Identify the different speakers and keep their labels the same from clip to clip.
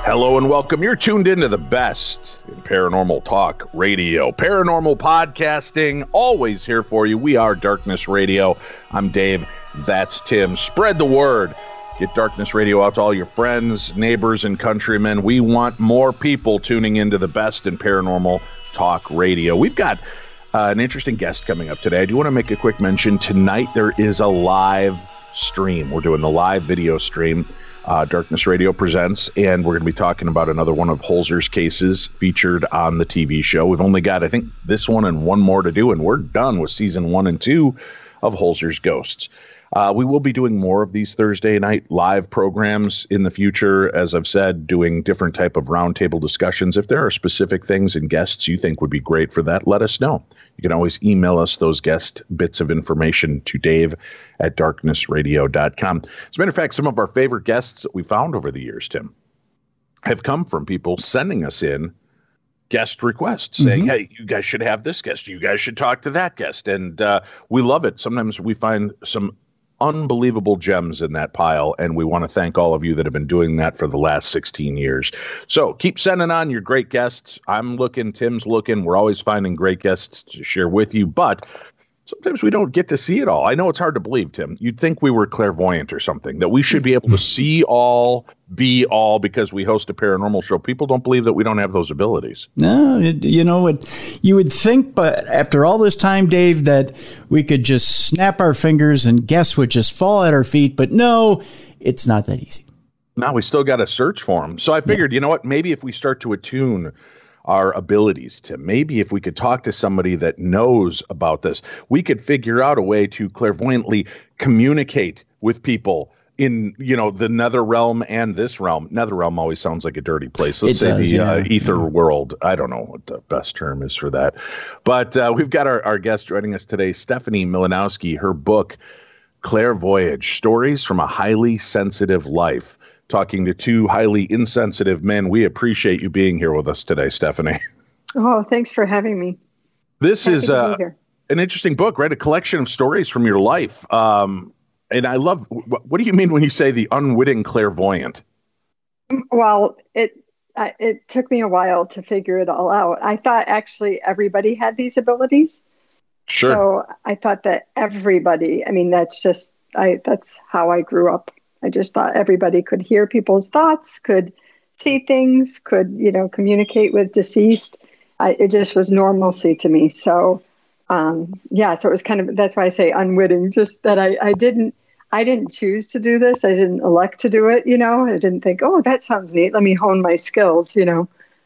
Speaker 1: Hello and welcome. You're tuned into the best in paranormal talk radio. Paranormal podcasting, always here for you. We are Darkness Radio. I'm Dave. That's Tim. Spread the word. Get Darkness Radio out to all your friends, neighbors, and countrymen. We want more people tuning into the best in paranormal talk radio. We've got an interesting guest coming up today. I do want to make a quick mention. Tonight there is a live stream. We're doing the live video stream. Darkness Radio presents, and we're going to be talking about another one of Holzer's cases featured on the TV show. We've only got, I think, this one and one more to do, and we're done with season 1 and 2 of Holzer's Ghosts. We will be doing more of these Thursday night live programs in the future. As I've said, doing different type of roundtable discussions. If there are specific things and guests you think would be great for that, let us know. You can always email us those guest bits of information to dave@darknessradio.com. As a matter of fact, some of our favorite guests that we found over the years, Tim, have come from people sending us in guest requests saying, hey, you guys should have this guest. You guys should talk to that guest. And we love it. Sometimes we find some unbelievable gems in that pile, and we want to thank all of you that have been doing that for the last 16 years. So keep sending on your great guests. I'm looking, Tim's looking. We're always finding great guests to share with you, but sometimes we don't get to see it all. I know it's hard to believe, Tim. You'd think we were clairvoyant or something, that we should be able to see all, be all, because we host a paranormal show. People don't believe that we don't have those abilities.
Speaker 2: No, you would think, but after all this time, Dave, that we could just snap our fingers and guests would just fall at our feet. But no, it's not that easy.
Speaker 1: No, we still got to search for them. So I figured, you know what, maybe if we start to attune our abilities, to maybe if we could talk to somebody that knows about this, we could figure out a way to clairvoyantly communicate with people in, the nether realm and this realm. Nether realm always sounds like a dirty place. Let's say the ether world. I don't know what the best term is for that. But we've got our guest joining us today, Stephanie Milanowski. Her book, Clairvoyage, Stories from a Highly Sensitive Life. Talking to two highly insensitive men. We appreciate you being here with us today, Stephanie.
Speaker 3: Oh, thanks for having me.
Speaker 1: This is an interesting book, right? A collection of stories from your life. And I love, what do you mean when you say the unwitting clairvoyant?
Speaker 3: Well, it took me a while to figure it all out. I thought actually everybody had these abilities.
Speaker 1: Sure.
Speaker 3: So I thought that everybody, that's how I grew up. I just thought everybody could hear people's thoughts, could see things, could, communicate with deceased. It just was normalcy to me. So, so it was kind of, that's why I say unwitting, just that I didn't choose to do this. I didn't elect to do it. I didn't think, oh, that sounds neat. Let me hone my skills, It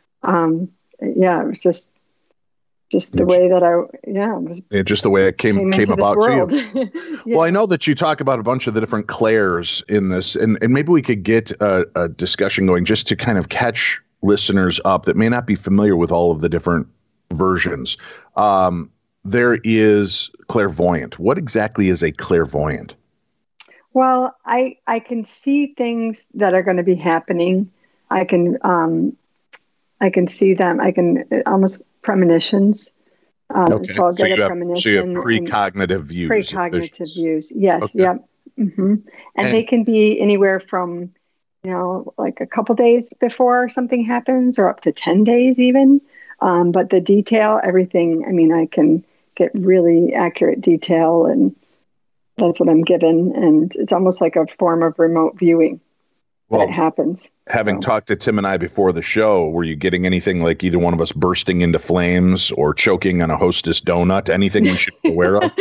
Speaker 3: was just the way that
Speaker 1: just the way it came about to you. Yeah. Well, I know that you talk about a bunch of the different clairs in this, and maybe we could get a discussion going just to kind of catch listeners up that may not be familiar with all of the different versions. There is clairvoyant. What exactly is a clairvoyant?
Speaker 3: Well, I can see things that are going to be happening. I can see them. I can almost premonitions.
Speaker 1: Okay.
Speaker 3: So I'll get a premonition.
Speaker 1: So you have precognitive views.
Speaker 3: Precognitive views, yes. Okay. Yep. Mm-hmm. And they can be anywhere from, like a couple days before something happens or up to 10 days even. But the detail, everything, I can get really accurate detail, and that's what I'm given. And it's almost like a form of remote viewing. That happens.
Speaker 1: Having talked to Tim and I before the show, were you getting anything like either one of us bursting into flames or choking on a Hostess donut? Anything we should be aware of?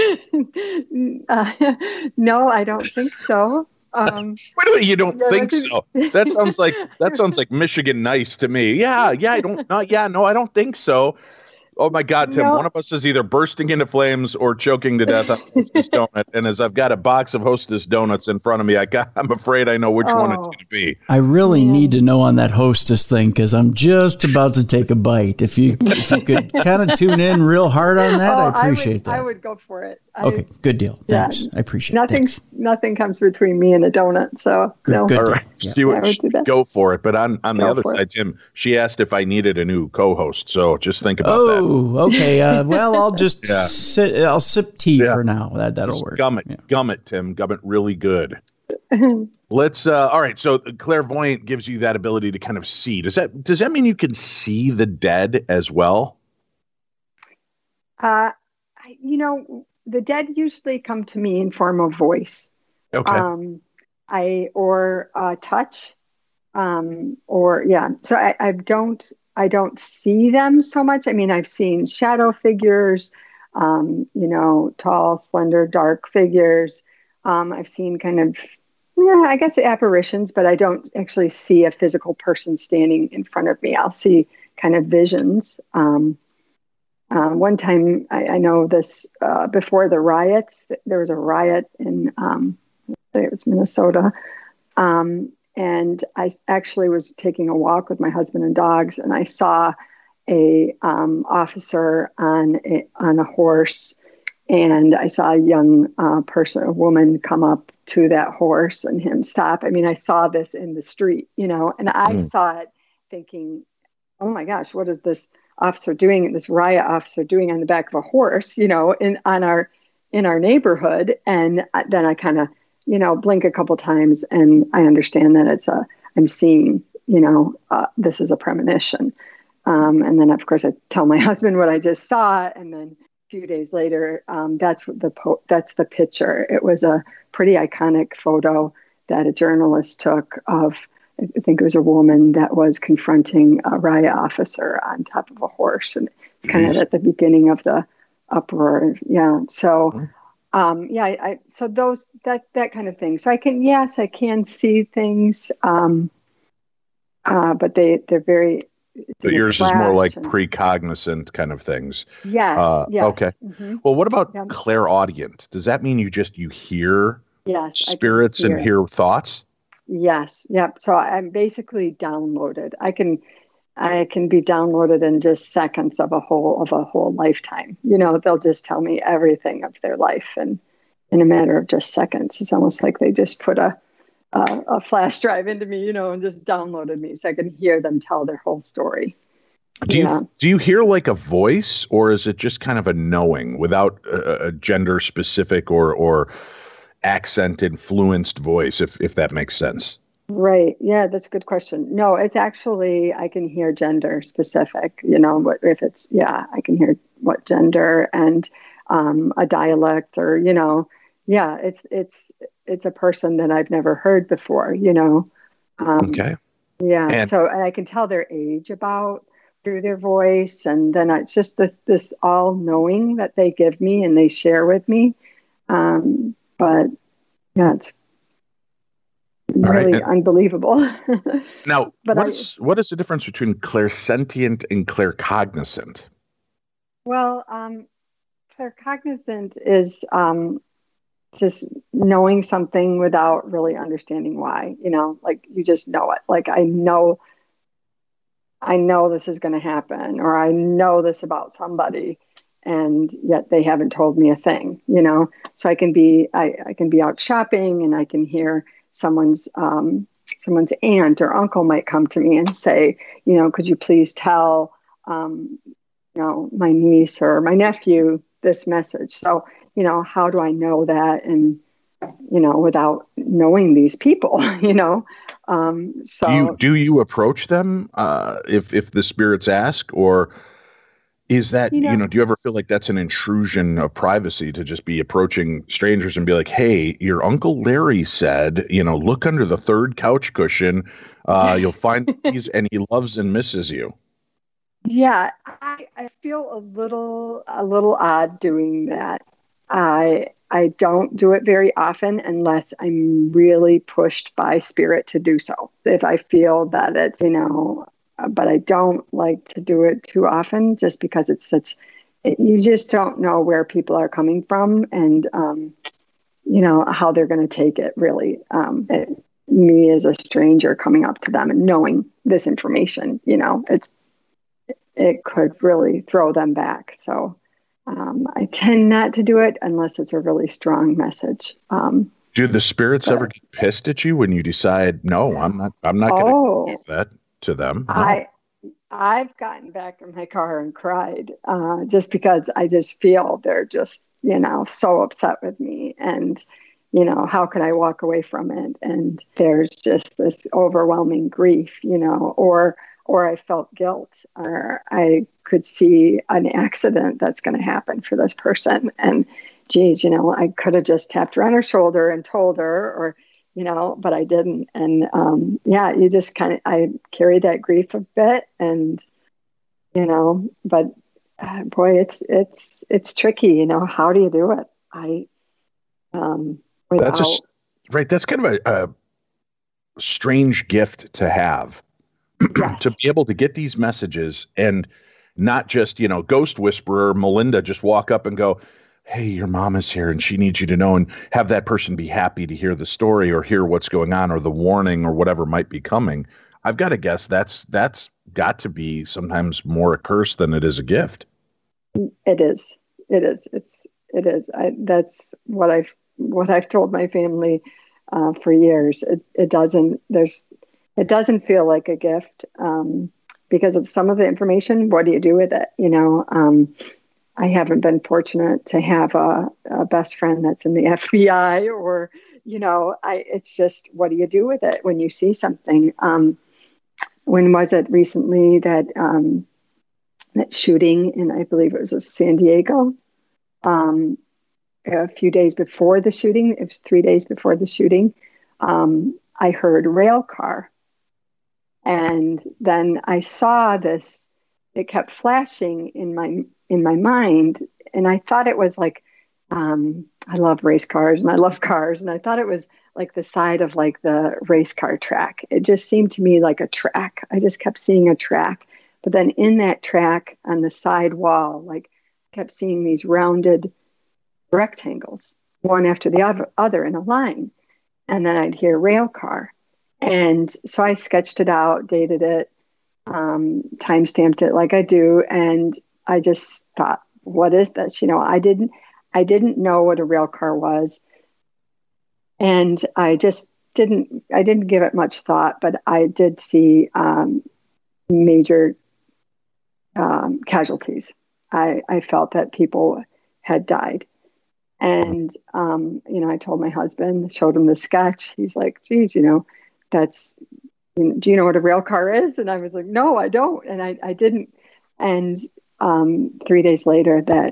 Speaker 3: No, I don't think so.
Speaker 1: Wait a minute, you don't think so? That sounds like Michigan nice to me. I don't think so. Oh my God, Tim, one of us is either bursting into flames or choking to death on a Hostess donut. And as I've got a box of Hostess donuts in front of me, I'm afraid I know which one it's going to be.
Speaker 2: I really need to know on that Hostess thing, because I'm just about to take a bite. If you could kind of tune in real hard on that, I appreciate that.
Speaker 3: I would go for it.
Speaker 2: Okay, good deal. Thanks. I appreciate it.
Speaker 3: Nothing comes between me and a donut. So no.
Speaker 1: All right. Go for it. But on the other side, Tim, she asked if I needed a new co-host. So just think about that.
Speaker 2: Oh, okay. Well, I'll just sit. I'll sip tea for now. That'll work.
Speaker 1: Gum it, Tim. Gum it really good. Let's all right. So clairvoyant gives you that ability to kind of see. Does that mean you can see the dead as well?
Speaker 3: The dead usually come to me in form of voice.
Speaker 1: Okay.
Speaker 3: Or touch. So I don't see them so much. I mean, I've seen shadow figures, tall, slender, dark figures. I've seen kind of, I guess apparitions, but I don't actually see a physical person standing in front of me. I'll see kind of visions. One time, I know this, before the riots, there was a riot in, it was Minnesota. And I actually was taking a walk with my husband and dogs, and I saw a officer on a horse, and I saw a young a woman come up to that horse and him stop. I mean, I saw this in the street, and I saw it thinking, oh my gosh, what is this officer doing, this riot officer doing on the back of a horse, in our neighborhood? And then I kind of, blink a couple times, and I understand that I'm seeing, this is a premonition. And then of course I tell my husband what I just saw. And then a few days later, that's the picture. It was a pretty iconic photo that a journalist took of, I think it was a woman that was confronting a riot officer on top of a horse. And it's kind of at the beginning of the uproar. Yeah. So, so that kind of thing. So I can see things, but they're very.
Speaker 1: But yours is more like precognizant kind of things.
Speaker 3: Yes. Yes.
Speaker 1: Okay. Mm-hmm. Well, what about clairaudient? Does that mean you hear spirits and hear thoughts?
Speaker 3: Yes. Yep. So I'm basically downloaded. I can be downloaded in just seconds of a whole lifetime. They'll just tell me everything of their life, and in a matter of just seconds. It's almost like they just put a flash drive into me, and just downloaded me, so I can hear them tell their whole story.
Speaker 1: Do you hear like a voice, or is it just kind of a knowing without a gender specific or accent influenced voice, if that makes sense?
Speaker 3: Right. Yeah, that's a good question. No, it's actually, I can hear gender specific, I can hear what gender and a dialect, or, it's a person that I've never heard before,
Speaker 1: Okay.
Speaker 3: Yeah. And I can tell their age through their voice. And then it's just this all knowing that they give me and they share with me. But yeah, it's really unbelievable.
Speaker 1: Now, what is the difference between clairsentient and claircognizant?
Speaker 3: Well, claircognizant is just knowing something without really understanding why, like you just know it. Like I know this is going to happen, or I know this about somebody, and yet they haven't told me a thing, So I can be out shopping, and I can hear someone's aunt or uncle might come to me and say, could you please tell, my niece or my nephew this message? So, how do I know that? And, without knowing these people, so
Speaker 1: do you approach them, if the spirits ask, or is that, do you ever feel like that's an intrusion of privacy to just be approaching strangers and be like, hey, your Uncle Larry said, look under the third couch cushion. You'll find these, and he loves and misses you.
Speaker 3: Yeah, I feel a little odd doing that. I don't do it very often unless I'm really pushed by spirit to do so. If I feel that it's, but I don't like to do it too often, just because you just don't know where people are coming from, and, how they're going to take it, really. Me as a stranger coming up to them and knowing this information, it could really throw them back. So I tend not to do it unless it's a really strong message.
Speaker 1: Do the spirits ever get pissed at you when you decide, no, I'm not going to give that to them? No.
Speaker 3: I've gotten back in my car and cried, just because I just feel they're just, so upset with me. And, how could I walk away from it? And there's just this overwhelming grief, or I felt guilt, or I could see an accident that's going to happen for this person. And geez, I could have just tapped her on her shoulder and told her, or, but I didn't. And you just I carried that grief a bit, and, but boy, it's tricky, how do you do it?
Speaker 1: That's kind of a strange gift to have. Yes. To be able to get these messages and not just, ghost whisperer Melinda just walk up and go, hey, your mom is here and she needs you to know, and have that person be happy to hear the story or hear what's going on or the warning or whatever might be coming. I've got to guess that's got to be sometimes more a curse than it is a gift.
Speaker 3: It is. That's what I've told my family for years. It doesn't feel like a gift because of some of the information. What do you do with it? I haven't been fortunate to have a best friend that's in the FBI, or, it's just, what do you do with it when you see something? When was it recently that shooting in, I believe it was San Diego, a few days before the shooting, it was 3 days before the shooting, I heard rail car. And then I saw this, it kept flashing in my mind. And I thought it was like, I love race cars and I love cars. And I thought it was like the side of like the race car track. It just seemed to me like a track. I just kept seeing a track. But then in that track on the side wall, like kept seeing these rounded rectangles, one after the other in a line. And then I'd hear rail car. And so I sketched it out, dated it, time-stamped it like I do. And I just thought, what is this? I didn't know what a rail car was. And I just didn't give it much thought, but I did see major casualties. I felt that people had died. And, I told my husband, showed him the sketch. He's like, geez, do you know what a rail car is? And I was like, no, I don't. And I didn't. And 3 days later, that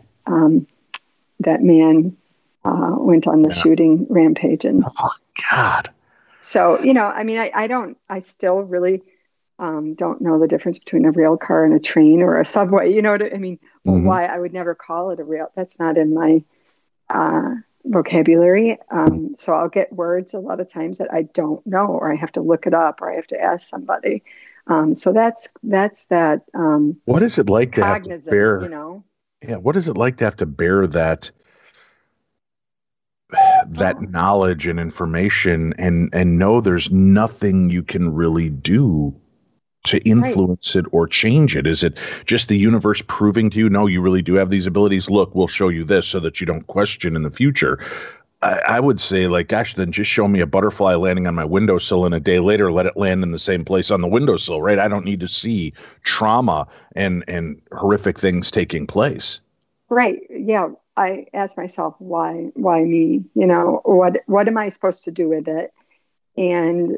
Speaker 3: man went on the shooting rampage. And
Speaker 1: oh God.
Speaker 3: So, I still really don't know the difference between a rail car and a train or a subway. You know what I mean? Mm-hmm. Why I would never call it a rail. That's not in my vocabulary. So I'll get words a lot of times that I don't know, or I have to look it up, or I have to ask somebody. So that's that.
Speaker 1: What is it like to have to bear? Yeah. What is it like to have to bear that knowledge and information, and know there's nothing you can really do to influence it or change it? Is it just the universe proving to you, no, you really do have these abilities? Look, we'll show you this so that you don't question in the future. I would say, like, gosh, then just show me a butterfly landing on my windowsill, and a day later let it land in the same place on the windowsill, right? I don't need to see trauma and horrific things taking place.
Speaker 3: Right. Yeah. I ask myself, why me? What am I supposed to do with it? And,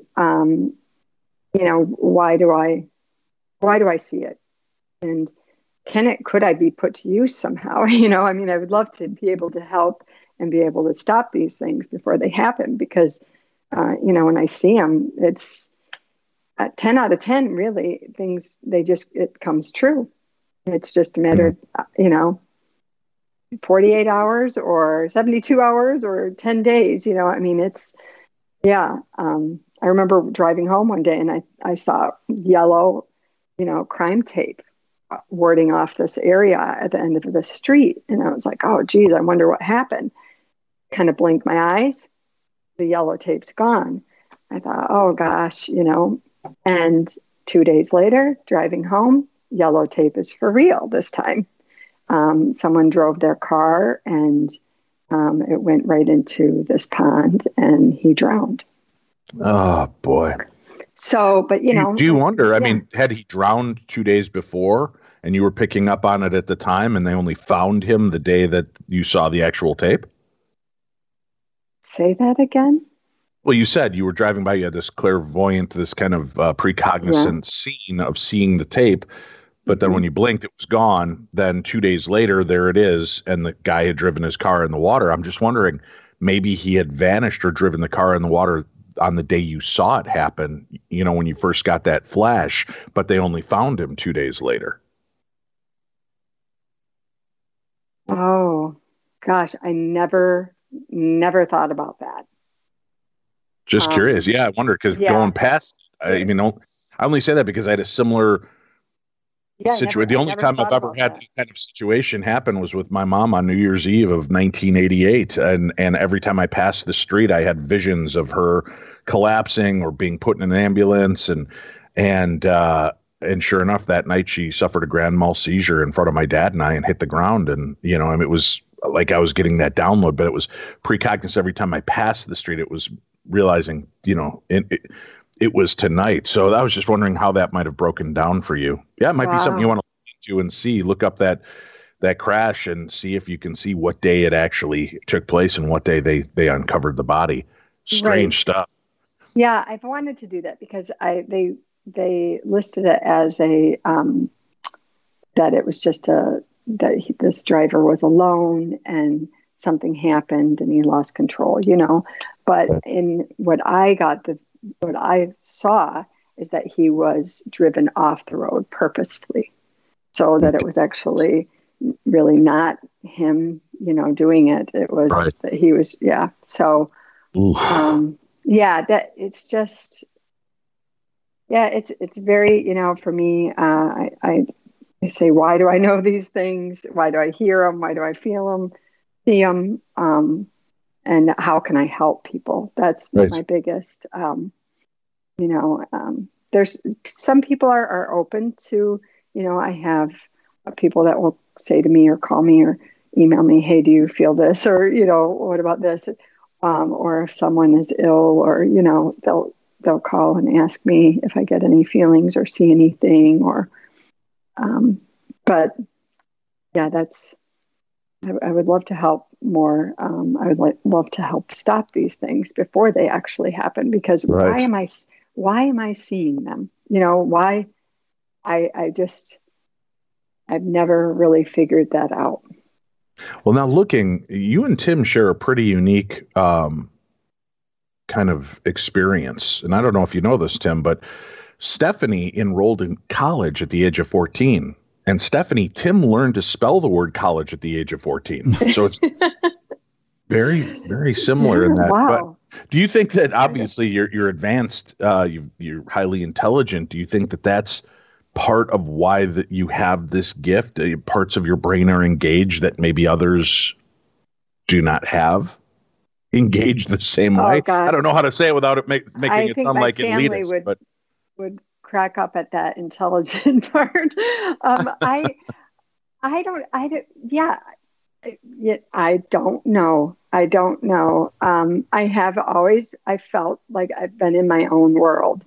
Speaker 3: why do I see it? And could I be put to use somehow? I would love to be able to help and be able to stop these things before they happen, because, when I see them, it's 10 out of 10, really, things, it comes true. It's just a matter of, 48 hours or 72 hours or 10 days, I remember driving home one day and I saw yellow, crime tape warding off this area at the end of the street. And I was like, oh, geez, I wonder what happened. Kind of blinked my eyes. The yellow tape's gone. I thought, oh, gosh, and 2 days later, driving home, yellow tape is for real this time. Someone drove their car and it went right into this pond and he drowned.
Speaker 1: Oh, boy.
Speaker 3: So, but,
Speaker 1: do you wonder, I mean, had he drowned 2 days before and you were picking up on it at the time and they only found him the day that you saw the actual tape?
Speaker 3: Say that again?
Speaker 1: Well, you said you were driving by, you had this clairvoyant, this kind of precognizant scene of seeing the tape, but then when you blinked, it was gone. Then 2 days later, there it is, and the guy had driven his car in the water. I'm just wondering, maybe he had vanished or driven the car in the water on the day you saw it happen, when you first got that flash, but they only found him 2 days later.
Speaker 3: Oh, gosh, I never thought about that.
Speaker 1: Just curious. Yeah, I wonder, because going past, I only say that because I had a similar situation. The only time I've ever had that kind of situation happen was with my mom on New Year's Eve of 1988. And every time I passed the street, I had visions of her collapsing or being put in an ambulance. And sure enough, that night she suffered a grand mal seizure in front of my dad and I and hit the ground. And, it was like I was getting that download, but it was precognizant. Every time I passed the street, it was realizing, it was tonight. So I was just wondering how that might have broken down for you. Yeah, it might be something you want to look into and see. Look up that crash and see if you can see what day it actually took place and what day they uncovered the body. Strange stuff.
Speaker 3: Yeah, I've wanted to do that because they listed it as a that it was just this driver was alone and something happened and he lost control, But in what I saw is that he was driven off the road purposefully, so that it was actually really not him, doing it. It was that he was, So, that it's just, it's very, for me, I say, why do I know these things? Why do I hear them? Why do I feel them? See them? And how can I help people? That's my biggest, there's some people are open to, I have people that will say to me or call me or email me, hey, do you feel this? Or, what about this? Or if someone is ill or, they'll call and ask me if I get any feelings or see anything or, but yeah, I would love to help more. I would love to help stop these things before they actually happen, because why am I seeing them? Why I've never really figured that out.
Speaker 1: Well, now you and Tim share a pretty unique kind of experience. And I don't know if you know this, Tim, but Stephanie enrolled in college at the age of 14. And Tim learned to spell the word college at the age of 14. So it's very, very similar in that.
Speaker 3: Wow.
Speaker 1: But do you think that obviously you're advanced, you're highly intelligent? Do you think that that's part of why that you have this gift? Parts of your brain are engaged that maybe others do not have engaged the same way?
Speaker 3: Gosh.
Speaker 1: I don't know how to say it without it making it sound like elitist.
Speaker 3: Would crack up at that intelligent part. I don't know. I felt like I've been in my own world,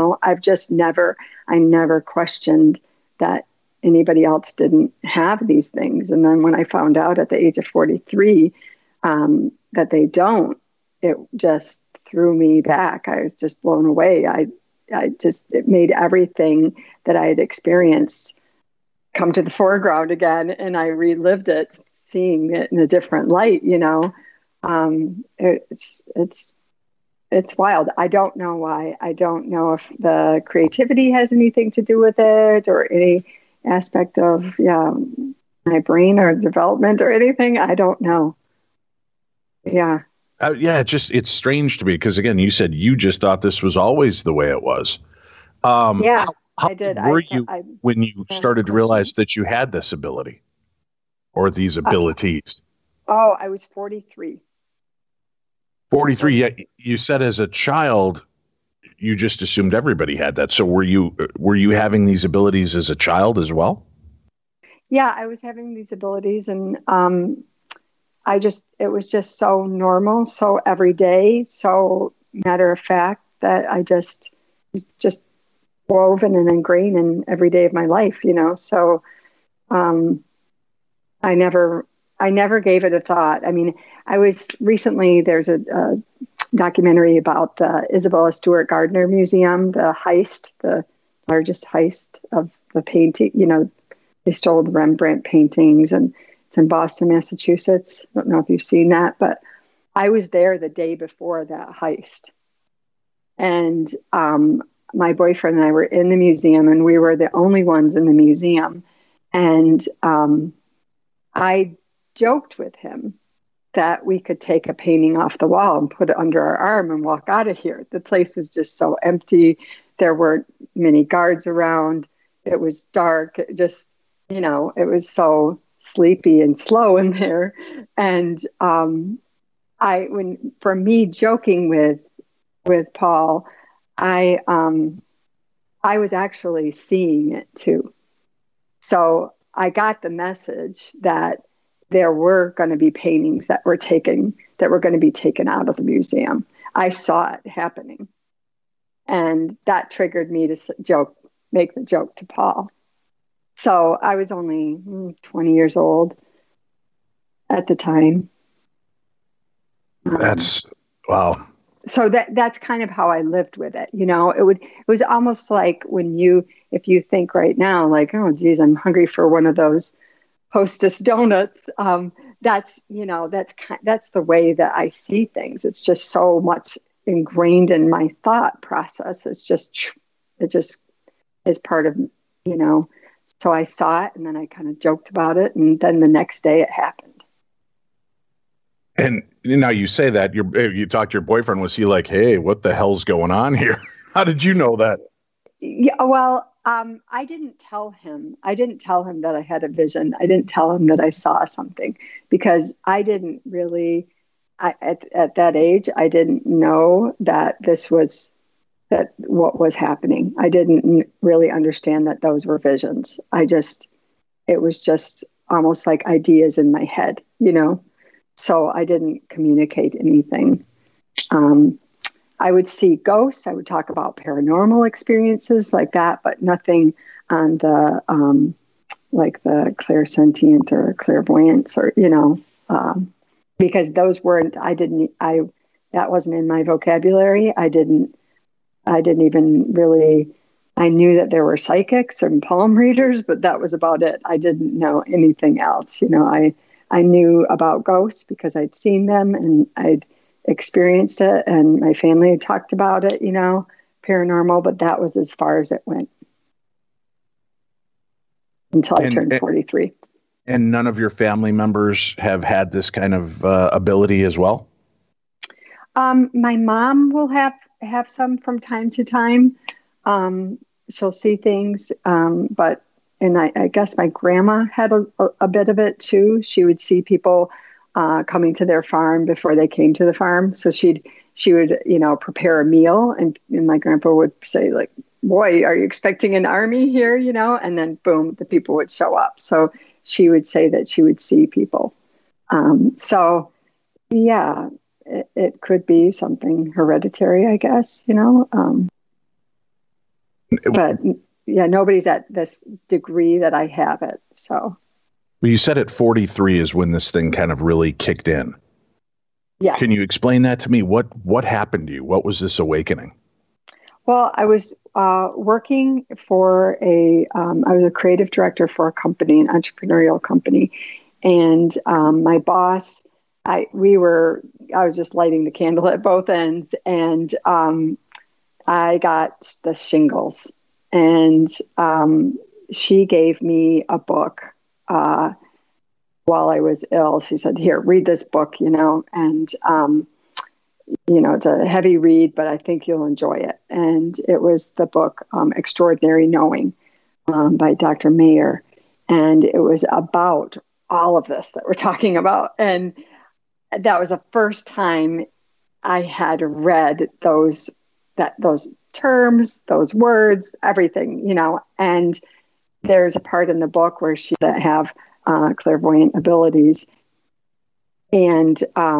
Speaker 3: I never questioned that anybody else didn't have these things. And then when I found out at the age of 43, that they don't, it just threw me back. I was just blown away. It made everything that I had experienced come to the foreground again, and I relived it, seeing it in a different light. It's wild. I don't know why. I don't know if the creativity has anything to do with it, or any aspect of my brain or development or anything. I don't know. Yeah.
Speaker 1: It's strange to me because, again, you said you just thought this was always the way it was. How
Speaker 3: I did.
Speaker 1: Were you when you started to realize that you had this ability or these abilities?
Speaker 3: I was 43.
Speaker 1: 43. Yeah, you said as a child, you just assumed everybody had that. So were you having these abilities as a child as well?
Speaker 3: Yeah, I was having these abilities, and it was just so normal, so everyday, so matter of fact that I just woven and ingrained in every day of my life, So I never I never gave it a thought. I mean, I was recently, there's a documentary about the Isabella Stewart Gardner Museum, the heist, the largest heist of the painting. You know, they stole the Rembrandt paintings, and it's in Boston, Massachusetts. I don't know if you've seen that, but I was there the day before that heist. And my boyfriend and I were in the museum, and we were the only ones in the museum. And I joked with him that we could take a painting off the wall and put it under our arm and walk out of here. The place was just so empty. There weren't many guards around. It was dark. It just, you know, it was so sleepy and slow in there. And for me joking with Paul, I was actually seeing it too. So I got the message that there were going to be paintings that were going to be taken out of the museum. I saw it happening. And that triggered me to make the joke to Paul. So I was only 20 years old at the time.
Speaker 1: That's wow.
Speaker 3: So that's kind of how I lived with it. You know, it was almost like if you think right now, like, oh geez, I'm hungry for one of those Hostess donuts. That's the way that I see things. It's just so much ingrained in my thought process. It just is part of, you know, so I saw it and then I kind of joked about it. And then the next day it happened.
Speaker 1: And now you say that you talked to your boyfriend. Was he like, hey, what the hell's going on here? How did you know that?
Speaker 3: Yeah, well, I didn't tell him. I didn't tell him that I had a vision. I didn't tell him that I saw something because I didn't really, at that age, I didn't know that what was happening. I didn't really understand that those were visions. It was just almost like ideas in my head, you know? So I didn't communicate anything. I would see ghosts. I would talk about paranormal experiences like that, but nothing on the like the clairsentient or clairvoyance or, you know, because those weren't. That wasn't in my vocabulary. I didn't even really. I knew that there were psychics and palm readers, but that was about it. I didn't know anything else. You know, I knew about ghosts because I'd seen them and I'd experienced it and my family had talked about it, you know, paranormal, but that was as far as it went until I turned 43.
Speaker 1: And none of your family members have had this kind of ability as well?
Speaker 3: My mom will have some from time to time. She'll see things, but I guess my grandma had a bit of it too. She would see people coming to their farm before they came to the farm. So she would, you know, prepare a meal and my grandpa would say like, boy, are you expecting an army here? You know, and then boom, the people would show up. So she would say that she would see people. So yeah, it could be something hereditary, I guess, you know, but yeah, nobody's at this degree that I have it. So.
Speaker 1: Well, you said at 43 is when this thing kind of really kicked in.
Speaker 3: Yeah.
Speaker 1: Can you explain that to me? What happened to you? What was this awakening?
Speaker 3: Well, I was working for I was a creative director for a company, an entrepreneurial company. And my boss, I was just lighting the candle at both ends. And I got the shingles. And she gave me a book while I was ill. She said, here, read this book, you know, and, you know, it's a heavy read, but I think you'll enjoy it. And it was the book, Extraordinary Knowing by Dr. Mayer. And it was about all of this that we're talking about. And that was the first time I had read those terms, those words, everything, you know, and there's a part in the book where she that have clairvoyant abilities, and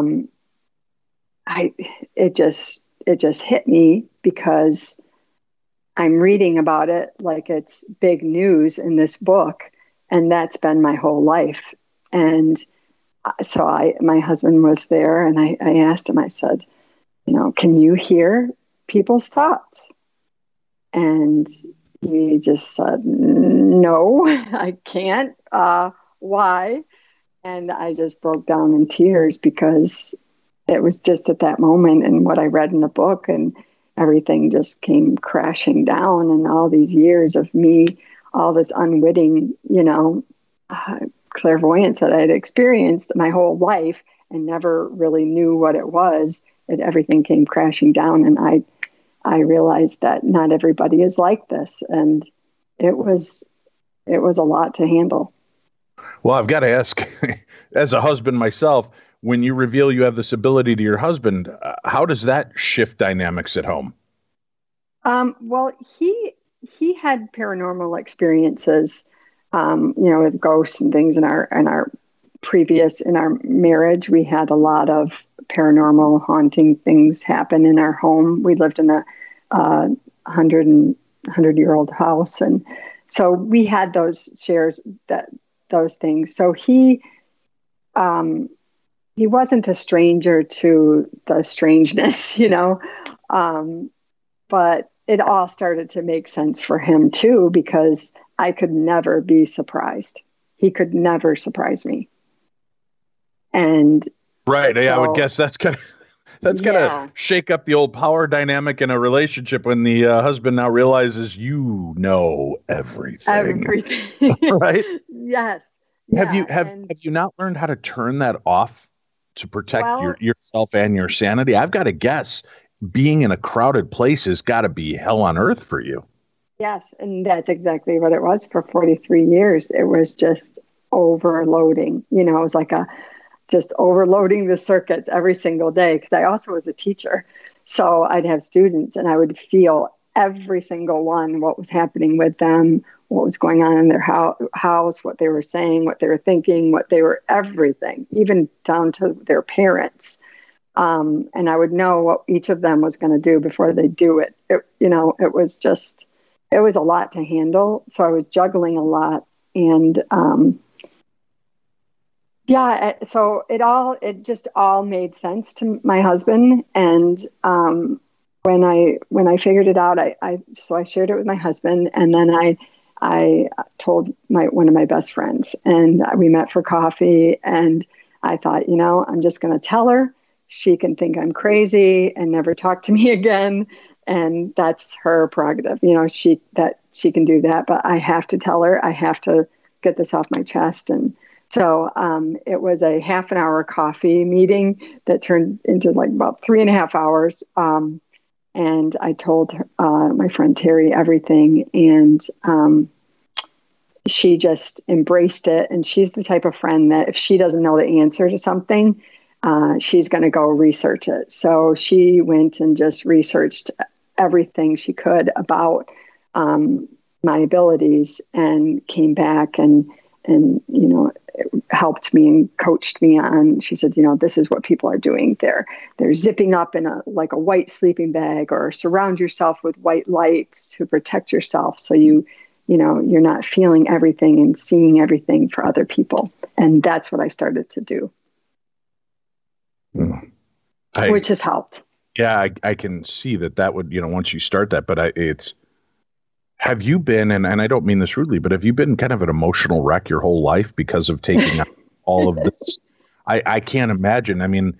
Speaker 3: it just hit me because I'm reading about it like it's big news in this book, and that's been my whole life. And my husband was there, and I asked him, I said, can you hear people's thoughts? And he just said, no, I can't. Why? And I just broke down in tears because it was just at that moment, and what I read in the book, and everything just came crashing down. And all these years of me, all this unwitting, clairvoyance that I'd experienced my whole life and never really knew what it was, and everything came crashing down. And I realized that not everybody is like this. And it was a lot to handle.
Speaker 1: Well, I've got to ask, as a husband myself, when you reveal you have this ability to your husband, how does that shift dynamics at home?
Speaker 3: Well, he had paranormal experiences, with ghosts and things in our marriage. We had a lot of paranormal haunting things happen in our home. We lived in a 100-year-old house. And so we had those those things. So he wasn't a stranger to the strangeness, but it all started to make sense for him too, because I could never be surprised. He could never surprise me. And
Speaker 1: right. Yeah, I would guess that's gonna shake up the old power dynamic in a relationship when the husband now realizes everything. Right?
Speaker 3: Yes.
Speaker 1: Have you not learned how to turn that off to protect yourself and your sanity? I've got to guess being in a crowded place has got to be hell on earth for you.
Speaker 3: Yes, and that's exactly what it was for 43 years. It was just overloading. It was like just overloading the circuits every single day, because I also was a teacher. So I'd have students and I would feel every single one, what was happening with them, what was going on in their house, what they were saying, what they were thinking, everything, even down to their parents. And I would know what each of them was going to do before they do it. It was a lot to handle. So I was juggling a lot. And so it just all made sense to my husband. And when I figured it out, I shared it with my husband, and then I told one of my best friends, and we met for coffee, and I thought, I'm just going to tell her. She can think I'm crazy and never talk to me again. And that's her prerogative. She can do that, but I have to tell her. I have to get this off my chest. And so it was a half an hour coffee meeting that turned into like about 3.5 hours. And I told my friend Terry everything, and she just embraced it. And she's the type of friend that if she doesn't know the answer to something, she's going to go research it. So she went and just researched everything she could about my abilities, and came back and helped me and coached me on. She said, this is what people are doing. They're zipping up in a white sleeping bag, or surround yourself with white lights to protect yourself, so you're not feeling everything and seeing everything for other people. And that's what I started to do. Which has helped.
Speaker 1: Yeah, I can see that would, once you start that, but have you been, and I don't mean this rudely, but have you been kind of an emotional wreck your whole life because of taking all of this? I can't imagine. I mean,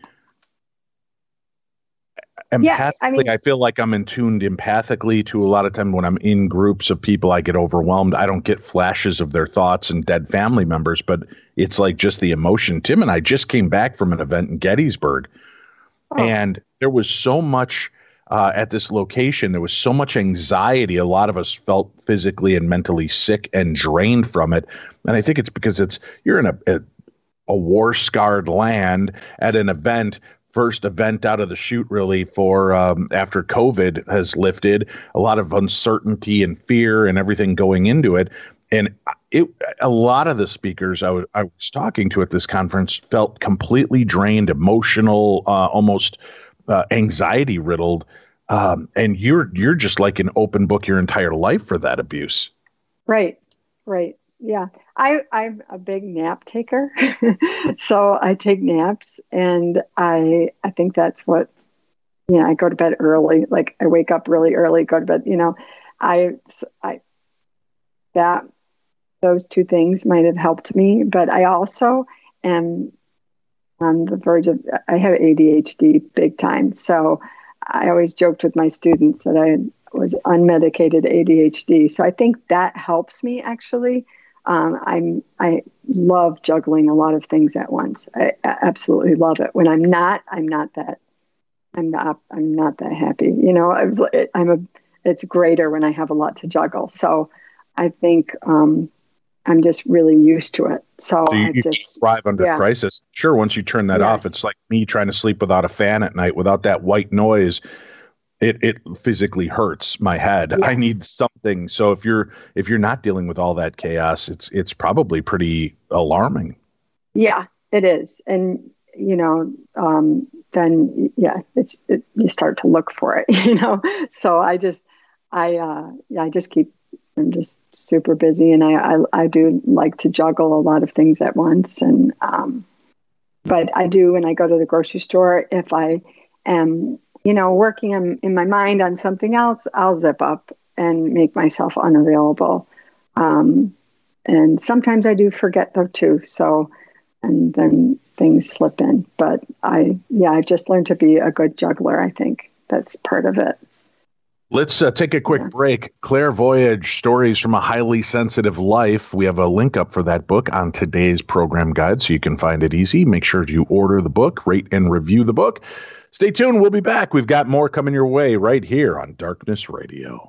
Speaker 1: empathically, I feel like I'm in tuned empathically to a lot of time when I'm in groups of people, I get overwhelmed. I don't get flashes of their thoughts and dead family members, but it's like just the emotion. Tim and I just came back from an event in Gettysburg, and there was so much at this location. There was so much anxiety. A lot of us felt physically and mentally sick and drained from it. And I think it's because you're in a war-scarred land at an event. First event out of the chute, really, for after COVID has lifted, a lot of uncertainty and fear and everything going into it. And a lot of the speakers I was talking to at this conference felt completely drained, emotional, almost anxiety riddled. And you're just like an open book your entire life for that abuse.
Speaker 3: Right. Yeah. I'm a big nap taker. So I take naps, and I think that's what, I go to bed early. Like, I wake up really early, go to bed, those two things might have helped me, but I also am on the verge of, I have ADHD big time. So I always joked with my students that I was unmedicated ADHD. So I think that helps me, actually. I love juggling a lot of things at once. I absolutely love it. When I'm not that happy. It's greater when I have a lot to juggle. So I think, I'm just really used to it. So
Speaker 1: you just thrive under crisis. Sure, once you turn that off, it's like me trying to sleep without a fan at night, without that white noise. It physically hurts my head. Yes. I need something. So if you're not dealing with all that chaos, it's probably pretty alarming.
Speaker 3: Yeah, it is. And then you start to look for it. So I'm just super busy, and I do like to juggle a lot of things at once. And but I do, when I go to the grocery store, if I am working in my mind on something else, I'll zip up and make myself unavailable. And sometimes I do forget though too. So, and then things slip in. But I've just learned to be a good juggler. I think that's part of it.
Speaker 1: Let's take a quick break. Claire Voyage, Stories from a Highly Sensitive Life. We have a link up for that book on today's program guide, so you can find it easy. Make sure you order the book, rate and review the book. Stay tuned. We'll be back. We've got more coming your way right here on Darkness Radio.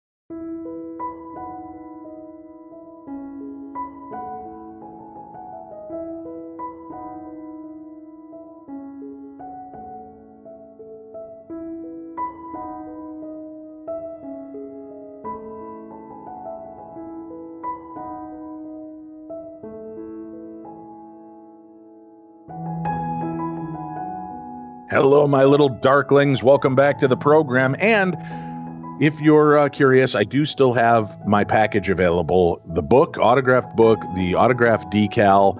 Speaker 1: Hello, my little darklings. Welcome back to the program. And if you're curious, I do still have my package available. The book, autographed book, the autographed decal,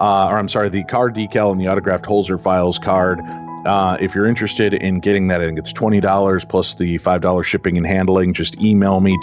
Speaker 1: the card decal and the autographed Holzer Files card. If you're interested in getting that, I think it's $20 plus the $5 shipping and handling. Just email me,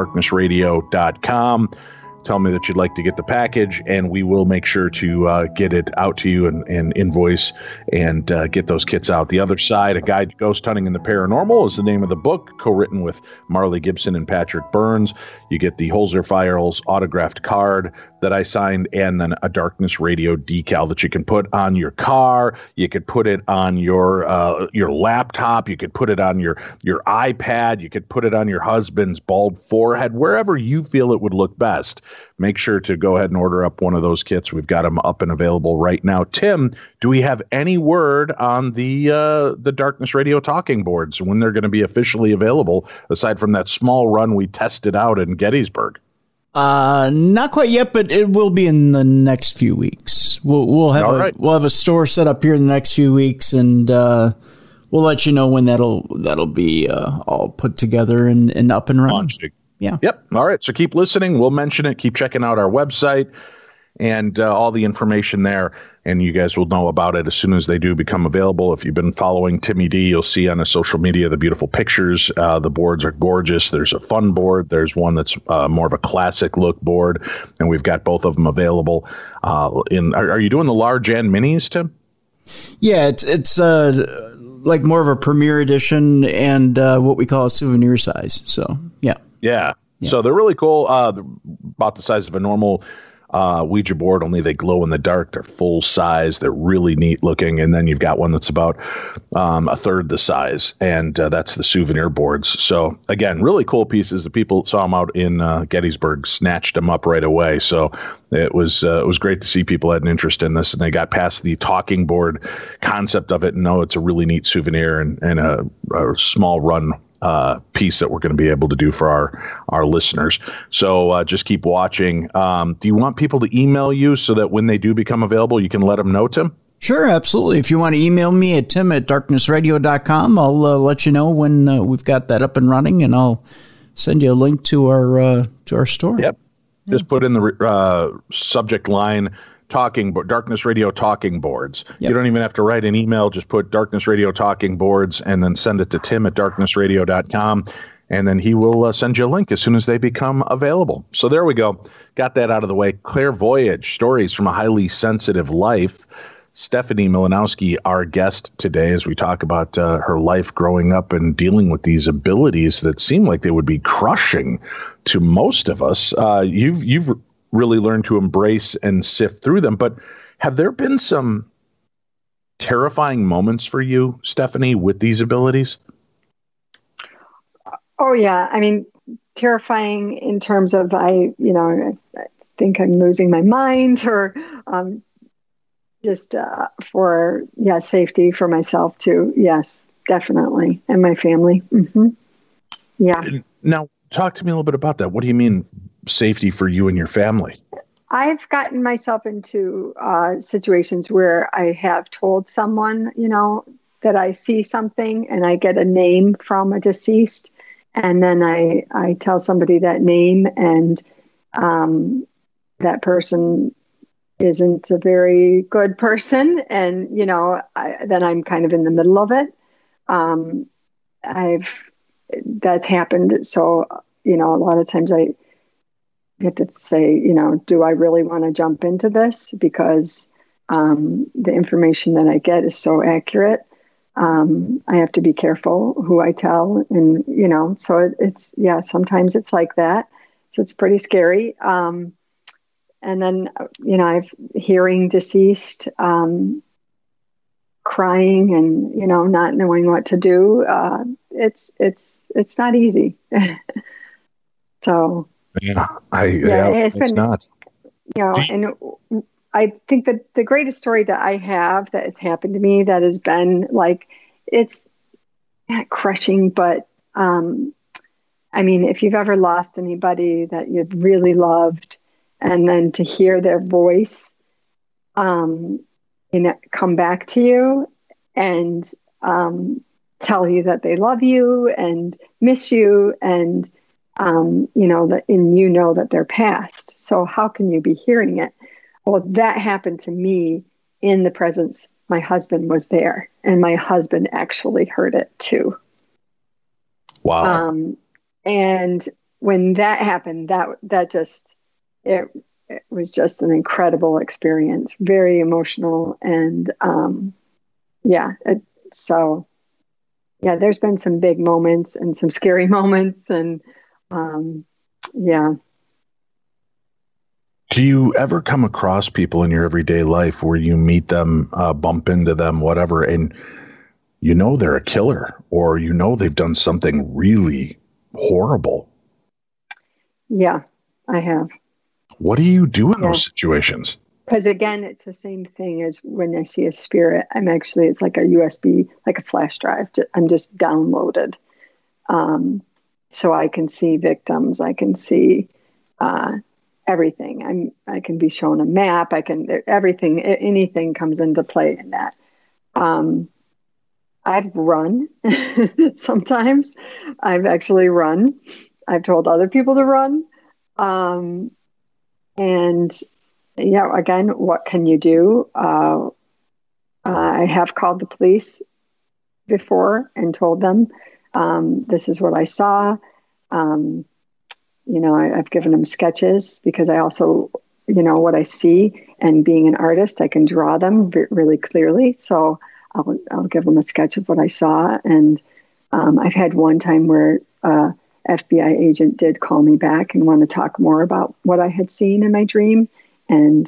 Speaker 1: dave@darknessradio.com. Tell me that you'd like to get the package, and we will make sure to get it out to you and invoice and get those kits out. The Other Side, A Guide to Ghost Hunting and the Paranormal is the name of the book, co-written with Marley Gibson and Patrick Burns. You get the Holzer Files autographed card that I signed, and then a Darkness Radio decal that you can put on your car. You could put it on your laptop. You could put it on your iPad. You could put it on your husband's bald forehead, wherever you feel it would look best. Make sure to go ahead and order up one of those kits. We've got them up and available right now. Tim, do we have any word on the Darkness Radio talking boards, when they're going to be officially available, aside from that small run we tested out in Gettysburg?
Speaker 2: Not quite yet, but it will be in the next few weeks. We'll have a store set up here in the next few weeks, and we'll let you know when that'll be all put together and up and running. Yeah.
Speaker 1: Yep. All right. So keep listening. We'll mention it. Keep checking out our website and all the information there. And you guys will know about it as soon as they do become available. If you've been following Timmy D, you'll see on his social media the beautiful pictures. The boards are gorgeous. There's a fun board. There's one that's more of a classic look board. And we've got both of them available. Are you doing the large and minis, Tim?
Speaker 2: Yeah, it's like more of a premiere edition and what we call a souvenir size. So, yeah.
Speaker 1: Yeah. So they're really cool. About the size of a normal Ouija board, only they glow in the dark. They're full size. They're really neat looking. And then you've got one that's about a third the size, and that's the souvenir boards. So again, really cool pieces. The people saw them out in Gettysburg, snatched them up right away. So it was great to see people had an interest in this, and they got past the talking board concept of it and know it's a really neat souvenir and a small run piece that we're going to be able to do for our listeners. So just keep watching. Do you want people to email you so that when they do become available, you can let them know, Tim?
Speaker 2: Sure, absolutely. If you want to email me at tim@darknessradio.com, I'll let you know when we've got that up and running, and I'll send you a link to our store.
Speaker 1: Yep. Just put in the subject line Darkness Radio Talking Boards. Yep. You don't even have to write an email. Just put Darkness Radio Talking Boards and then send it to tim@darknessradio.com. And then he will send you a link as soon as they become available. So there we go. Got that out of the way. Clairvoyage, stories from a highly sensitive life. Stephanie Milanowski, our guest today, as we talk about her life growing up and dealing with these abilities that seem like they would be crushing to most of us. You've really learned to embrace and sift through them. But have there been some terrifying moments for you, Stephanie, with these abilities?
Speaker 3: Oh, yeah. I mean, terrifying in terms of I think I'm losing my mind, or just for safety for myself too. Yes, definitely. And my family. Mm-hmm. Yeah.
Speaker 1: Now, talk to me a little bit about that. What do you mean safety for you and your family?
Speaker 3: I've gotten myself into situations where I have told someone, that I see something and I get a name from a deceased. And then I tell somebody that name, and that person isn't a very good person. And, then I'm kind of in the middle of it. That's happened. So, a lot of times I get to say, do I really want to jump into this? Because the information that I get is so accurate. I have to be careful who I tell, and, so it's sometimes it's like that. So it's pretty scary. And then, I've hearing deceased, crying and, not knowing what to do. It's not easy. So
Speaker 1: it's not,
Speaker 3: and I think that the greatest story that I have that has happened to me that has been like, it's not crushing, but if you've ever lost anybody that you've really loved, and then to hear their voice, come back to you and tell you that they love you and miss you, and that they're past. So how can you be hearing it? Well, that happened to me in the presence. My husband was there, and my husband actually heard it too.
Speaker 1: Wow.
Speaker 3: And when that happened, that just, it was just an incredible experience, very emotional. And there's been some big moments and some scary moments, and
Speaker 1: Do you ever come across people in your everyday life where you meet them, bump into them, whatever, and they're a killer, or they've done something really horrible?
Speaker 3: Yeah, I have.
Speaker 1: What do you do in those situations?
Speaker 3: Because again, it's the same thing as when I see a spirit. It's like a USB, like a flash drive. I'm just downloaded. So I can see victims. I can see everything. I can be shown a map. Everything, anything comes into play in that. I've run sometimes. I've actually run. I've told other people to run. Again, what can you do? I have called the police before and told them, this is what I saw. I've given them sketches, because I also, what I see, and being an artist, I can draw them really clearly. So I'll give them a sketch of what I saw. And I've had one time where FBI agent did call me back and want to talk more about what I had seen in my dream, and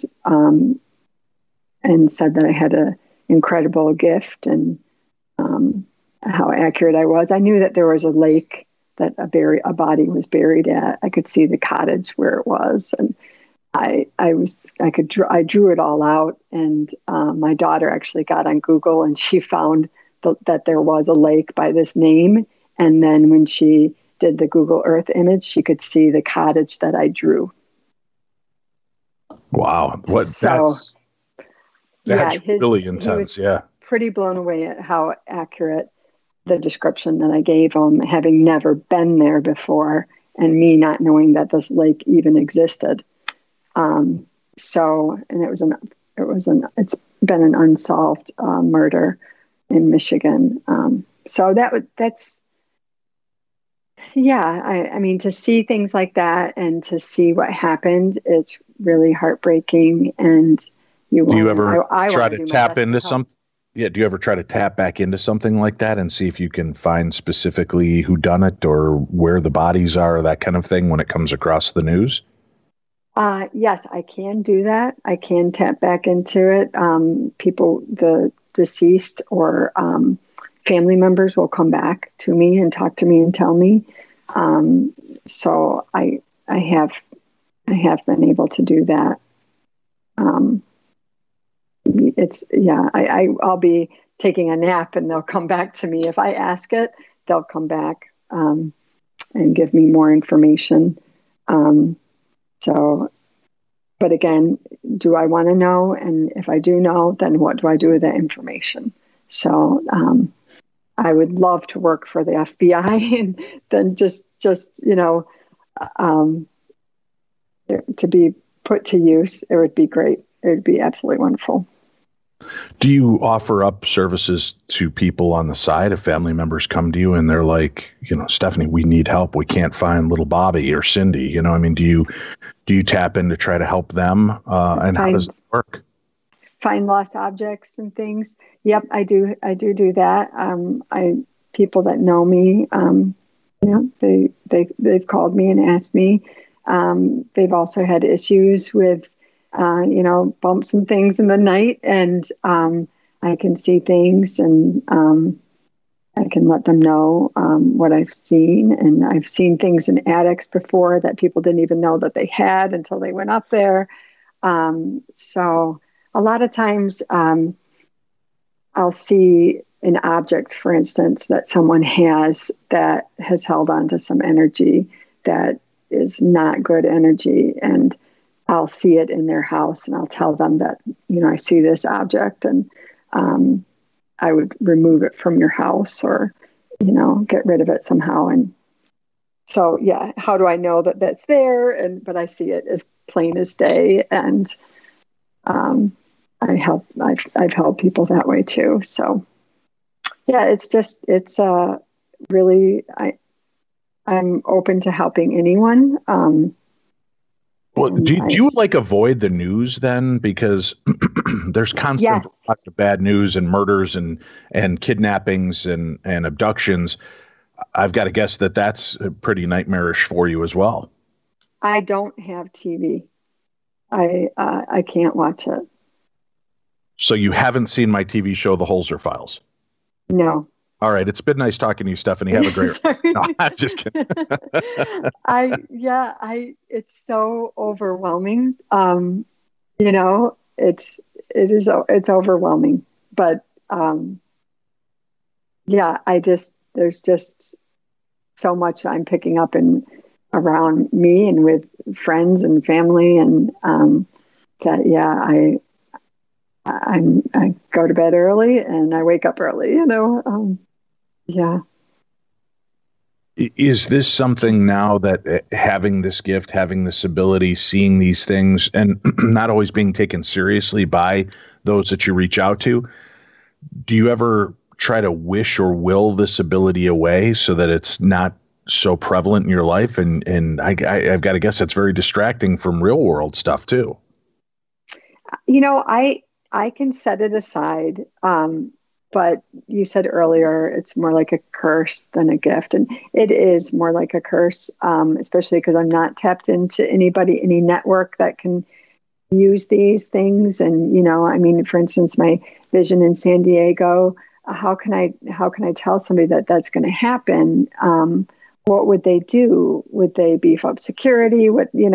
Speaker 3: said that I had an incredible gift, and how accurate I was. I knew that there was a lake that a body was buried at. I could see the cottage where it was, and I drew it all out. And my daughter actually got on Google, and she found that there was a lake by this name. And then when she did the Google Earth image, she could see the cottage that I drew.
Speaker 1: Wow. That's really intense. Yeah.
Speaker 3: Pretty blown away at how accurate the description that I gave him, having never been there before, and me not knowing that this lake even existed. So, and it's been an unsolved murder in Michigan. So I mean, to see things like that and to see what happened, it's really heartbreaking. And
Speaker 1: do you ever try to tap into something? Yeah. Do you ever try to tap back into something like that and see if you can find specifically who done it or where the bodies are, that kind of thing, when it comes across the news?
Speaker 3: Yes, I can do that. I can tap back into it. People, the deceased or family members will come back to me and talk to me and tell me. So I have been able to do that. I'll be taking a nap and they'll come back to me. If I ask it, they'll come back and give me more information. But again, do I want to know? And if I do know, then what do I do with that information? So I would love to work for the FBI and then just to be put to use. It would be great. It would be absolutely wonderful.
Speaker 1: Do you offer up services to people on the side if family members come to you and they're like, Stephanie, we need help. We can't find little Bobby or Cindy. Do you tap in to try to help them? And how does it work?
Speaker 3: Find lost objects and things. Yep, I do that. People that know me, they've called me and asked me. They've also had issues with bumps and things in the night, and I can see things, and I can let them know what I've seen. And I've seen things in attics before that people didn't even know that they had until they went up there. So a lot of times I'll see an object, for instance, that someone has that has held on to some energy that is not good energy, and I'll see it in their house, and I'll tell them that, I see this object, and I would remove it from your house or, get rid of it somehow. And so, yeah, how do I know that that's there? But I see it as plain as day, and I've helped people that way too. So, yeah, it's really, I'm open to helping anyone.
Speaker 1: Well, do you avoid the news then? Because there's constant lots of bad news and murders and kidnappings and abductions. I've got to guess that that's pretty nightmarish for you as well.
Speaker 3: I don't have TV. I can't watch it.
Speaker 1: So you haven't seen my TV show, The Holzer Files?
Speaker 3: No.
Speaker 1: All right. It's been nice talking to you, Stephanie. Have a great No, I'm just kidding.
Speaker 3: It's so overwhelming. It's overwhelming, but there's just so much I'm picking up around me and with friends and family, and I go to bed early and I wake up early, Yeah.
Speaker 1: Is this something now that having this gift, having this ability, seeing these things, and not always being taken seriously by those that you reach out to, do you ever try to wish or will this ability away so that it's not so prevalent in your life? And I've got to guess it's very distracting from real world stuff too.
Speaker 3: I can set it aside. But you said earlier, it's more like a curse than a gift. And it is more like a curse, especially because I'm not tapped into any network that can use these things. And, for instance, my vision in San Diego, how can I tell somebody that that's going to happen? What would they do? Would they beef up security?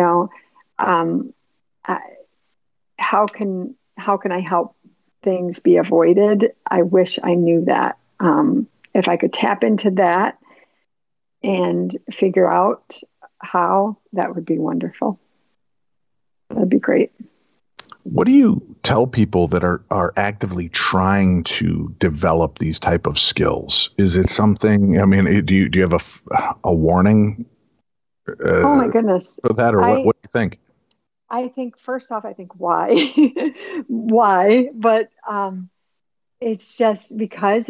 Speaker 3: How can I help things be avoided? I wish I knew that. If I could tap into that and figure out how, that would be wonderful. That'd be great.
Speaker 1: What do you tell people that are actively trying to develop these type of skills? Is it something, do you have a warning
Speaker 3: Oh my goodness.
Speaker 1: With that, or what do you think?
Speaker 3: I think first off, why? Why? But it's just because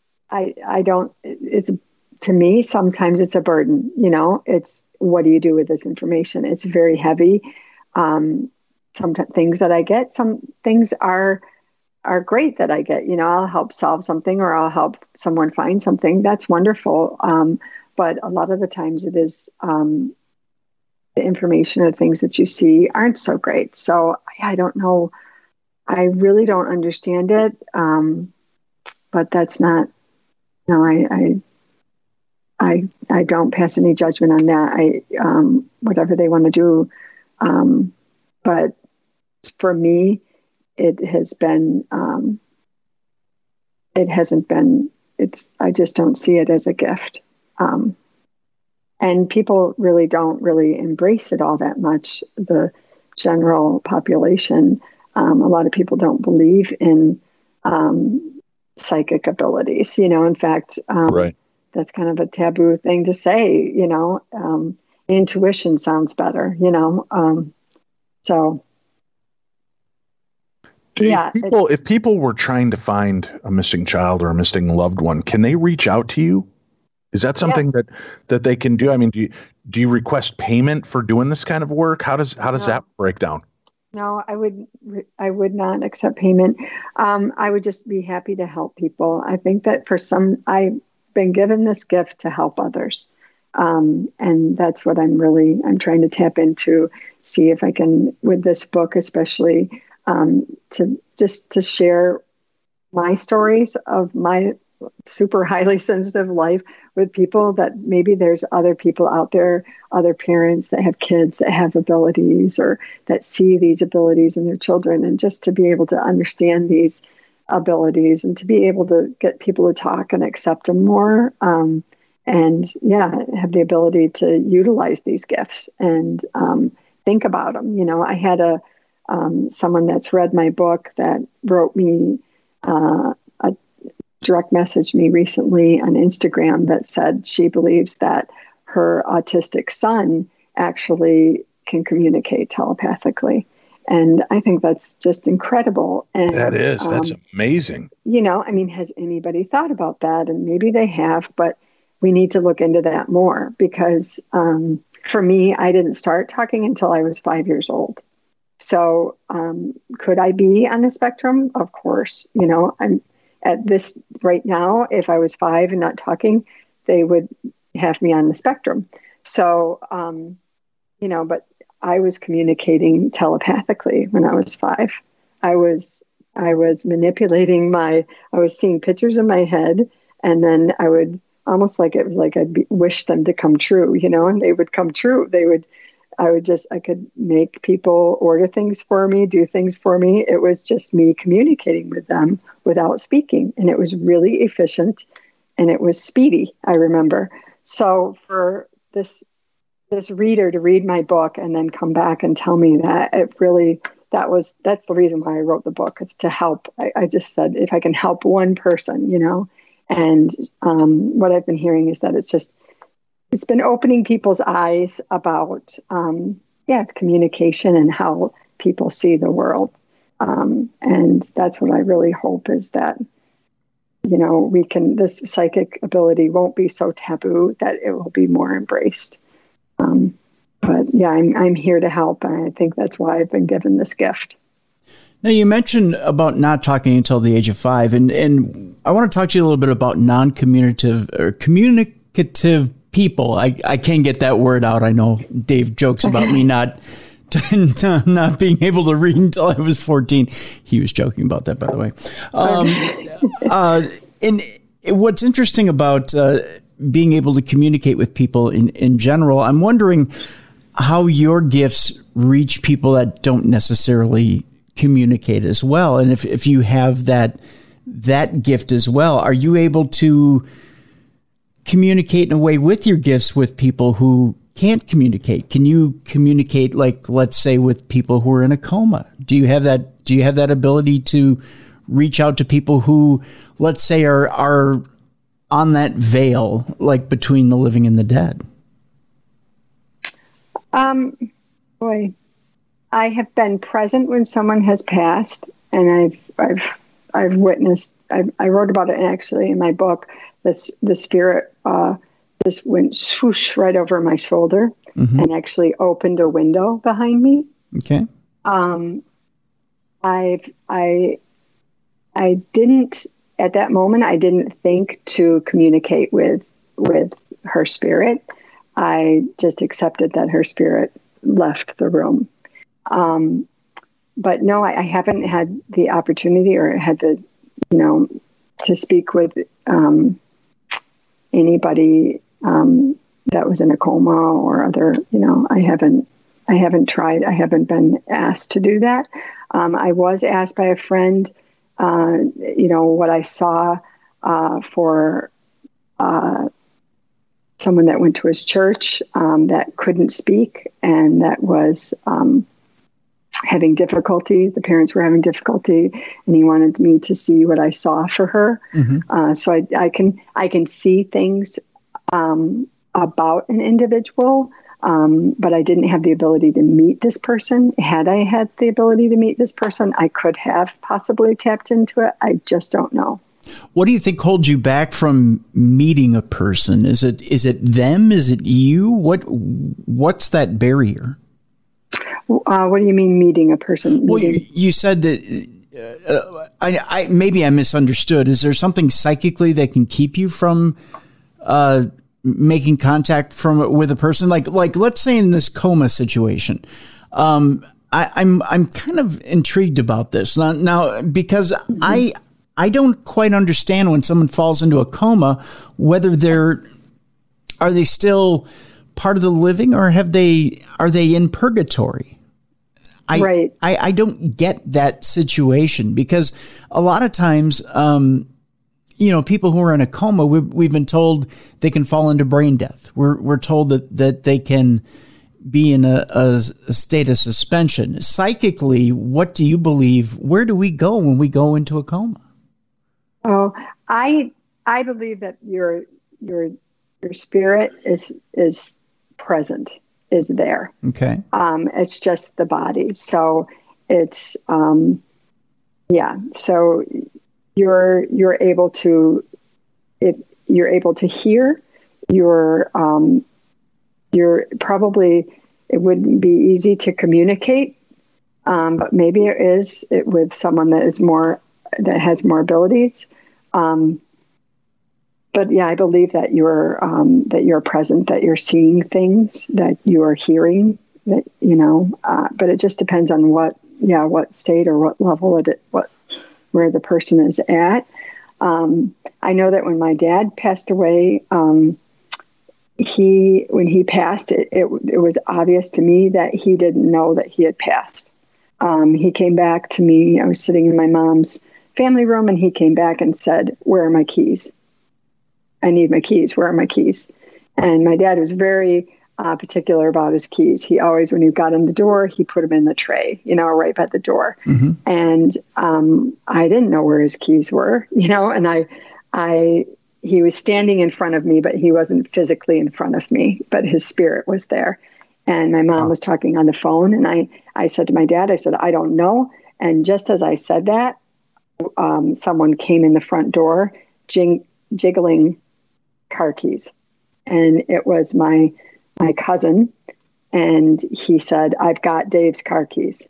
Speaker 3: it's to me, sometimes it's a burden, it's, what do you do with this information? It's very heavy. Some things that I get, some things are great that I get, I'll help solve something or I'll help someone find something. That's wonderful. But a lot of the times it is, the information or things that you see aren't so great. So I don't know. I really don't understand it. But that's not, I don't pass any judgment on that. Whatever they want to do. But for me, it has been, it hasn't been, I just don't see it as a gift. And people really don't embrace it all that much. The general population, a lot of people don't believe in psychic abilities. In fact,
Speaker 1: right.
Speaker 3: That's kind of a taboo thing to say. Intuition sounds better. So. Yeah.
Speaker 1: If people were trying to find a missing child or a missing loved one, can they reach out to you? Is that something
Speaker 3: yes.
Speaker 1: that they can do? I mean, do you request payment for doing this kind of work? How does that break down?
Speaker 3: No, I would not accept payment. I would just be happy to help people. I think that I've been given this gift to help others. And that's what I'm trying to tap into, see if I can, with this book, especially, to share my stories of my super highly sensitive life with people, that maybe there's other people out there, other parents that have kids that have abilities or that see these abilities in their children, and just to be able to understand these abilities and to be able to get people to talk and accept them more. And have the ability to utilize these gifts and think about them. I had someone that's read my book that wrote me direct messaged me recently on Instagram that said she believes that her autistic son actually can communicate telepathically. And I think that's just incredible. And
Speaker 1: that's amazing.
Speaker 3: Has anybody thought about that? And maybe they have, but we need to look into that more, because for me, I didn't start talking until I was 5 years old. So could I be on the spectrum? Of course. I'm at this right now. If I was 5 and not talking, they would have me on the spectrum. So, but I was communicating telepathically when I was 5. I was manipulating I was seeing pictures in my head, and then I would almost like it was like I'd wish them to come true, and they would come true. I could make people order things for me, do things for me. It was just me communicating with them without speaking. And it was really efficient and it was speedy, I remember. So for this reader to read my book and then come back and tell me that, that's the reason why I wrote the book, is to help. I just said, if I can help one person, and what I've been hearing is that it's been opening people's eyes about, communication and how people see the world. And that's what I really hope, is that, this psychic ability won't be so taboo, that it will be more embraced. I'm here to help. And I think that's why I've been given this gift.
Speaker 2: Now, you mentioned about not talking until the age of 5, and I want to talk to you a little bit about non-communicative or communicative people. I can't get that word out. I know Dave jokes about me not being able to read until I was 14. He was joking about that, by the way. And what's interesting about being able to communicate with people in general, I'm wondering how your gifts reach people that don't necessarily communicate as well. And if you have that gift as well, are you able to communicate in a way with your gifts with people who can't communicate? Can you communicate, like, let's say, with people who are in a coma? Do you have that ability to reach out to people who, let's say, are on that veil, like between the living and the dead?
Speaker 3: Boy, I have been present when someone has passed, and I've witnessed. I wrote about it actually in my book. The spirit just went swoosh right over my shoulder and actually opened a window behind me.
Speaker 2: Okay.
Speaker 3: I didn't at that moment. I didn't think to communicate with her spirit. I just accepted that her spirit left the room. But no, I haven't had the opportunity or had the, to speak with anybody that was in a coma or other, I haven't tried. I haven't been asked to do that. I was asked by a friend, what I saw for someone that went to his church that couldn't speak and that was having difficulty. The parents were having difficulty, and he wanted me to see what I saw for her. So I can see things about an individual, but I didn't have the ability to meet this person. Had I had the ability to meet this person, I could have possibly tapped into it. I just don't know.
Speaker 2: What do you think holds you back from meeting a person? Is it them? Is it you? What's that barrier?
Speaker 3: What do you mean meeting a person?
Speaker 2: Well, you said that I maybe I misunderstood. Is there something psychically that can keep you from making contact with a person? Like let's say in this coma situation. I'm kind of intrigued about this now because I don't quite understand when someone falls into a coma, whether are they still part of the living or are they in purgatory?
Speaker 3: Right.
Speaker 2: I don't get that situation because a lot of times, people who are in a coma, we've been told they can fall into brain death. We're told that they can be in a state of suspension. Psychically, what do you believe? Where do we go when we go into a coma?
Speaker 3: Oh, I believe that your spirit is present, is there.
Speaker 2: Okay.
Speaker 3: It's just the body. So it's So you're able to hear. You're probably, it wouldn't be easy to communicate, but maybe it is with someone that has more abilities. But yeah, I believe that you're present, that you're seeing things, that you are hearing, that but it just depends on what state or what level where the person is at. I know that when my dad passed away, when he passed, it was obvious to me that he didn't know that he had passed. He came back to me. I was sitting in my mom's family room, and he came back and said, "Where are my keys? I need my keys. Where are my keys?" And my dad was very particular about his keys. He always, when he got in the door, he put them in the tray, right by the door. Mm-hmm. And I didn't know where his keys were, and he was standing in front of me, but he wasn't physically in front of me, but his spirit was there. And my mom was talking on the phone, and I said to my dad, I said, "I don't know." And just as I said that, someone came in the front door jiggling car keys. And it was my cousin. And he said, "I've got Dave's car keys."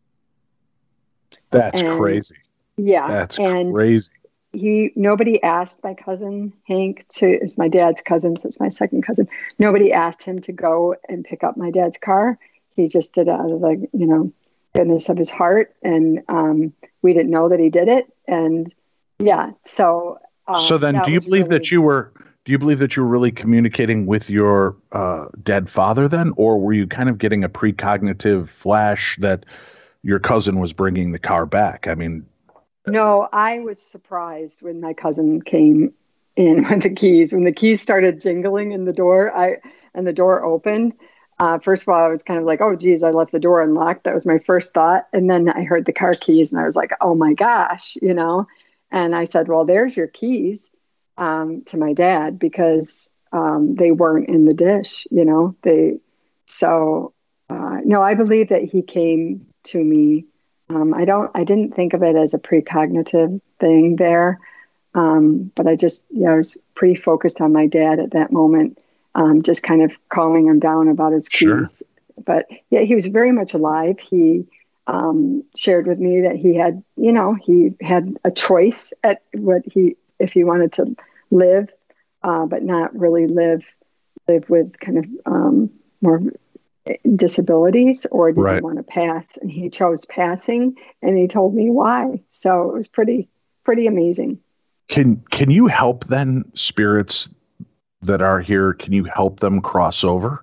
Speaker 1: That's crazy.
Speaker 3: Yeah.
Speaker 1: That's crazy.
Speaker 3: Nobody asked my cousin Hank it's my dad's cousin, so it's my second cousin. Nobody asked him to go and pick up my dad's car. He just did it out of the, goodness of his heart. And we didn't know that he did it. And yeah, so
Speaker 1: then do you believe that you were really communicating with your dead father then, or were you kind of getting a precognitive flash that your cousin was bringing the car back? I mean,
Speaker 3: no, I was surprised when my cousin came in with the keys. When the keys started jingling in the door, and the door opened. First of all, I was kind of like, "Oh, geez, I left the door unlocked." That was my first thought. And then I heard the car keys, and I was like, "Oh my gosh," And I said, "Well, there's your keys," to my dad, because they weren't in the dish, So, no, I believe that he came to me. I didn't think of it as a precognitive thing there. But I was pretty focused on my dad at that moment, just kind of calming him down about his keys.
Speaker 1: Sure.
Speaker 3: But yeah, he was very much alive. He shared with me that he had a choice at if he wanted to live, but not really live with kind of more disabilities, or did he want to pass? And he chose passing, and he told me why. So it was pretty amazing.
Speaker 1: Can you help then spirits that are here? Can you help them cross over?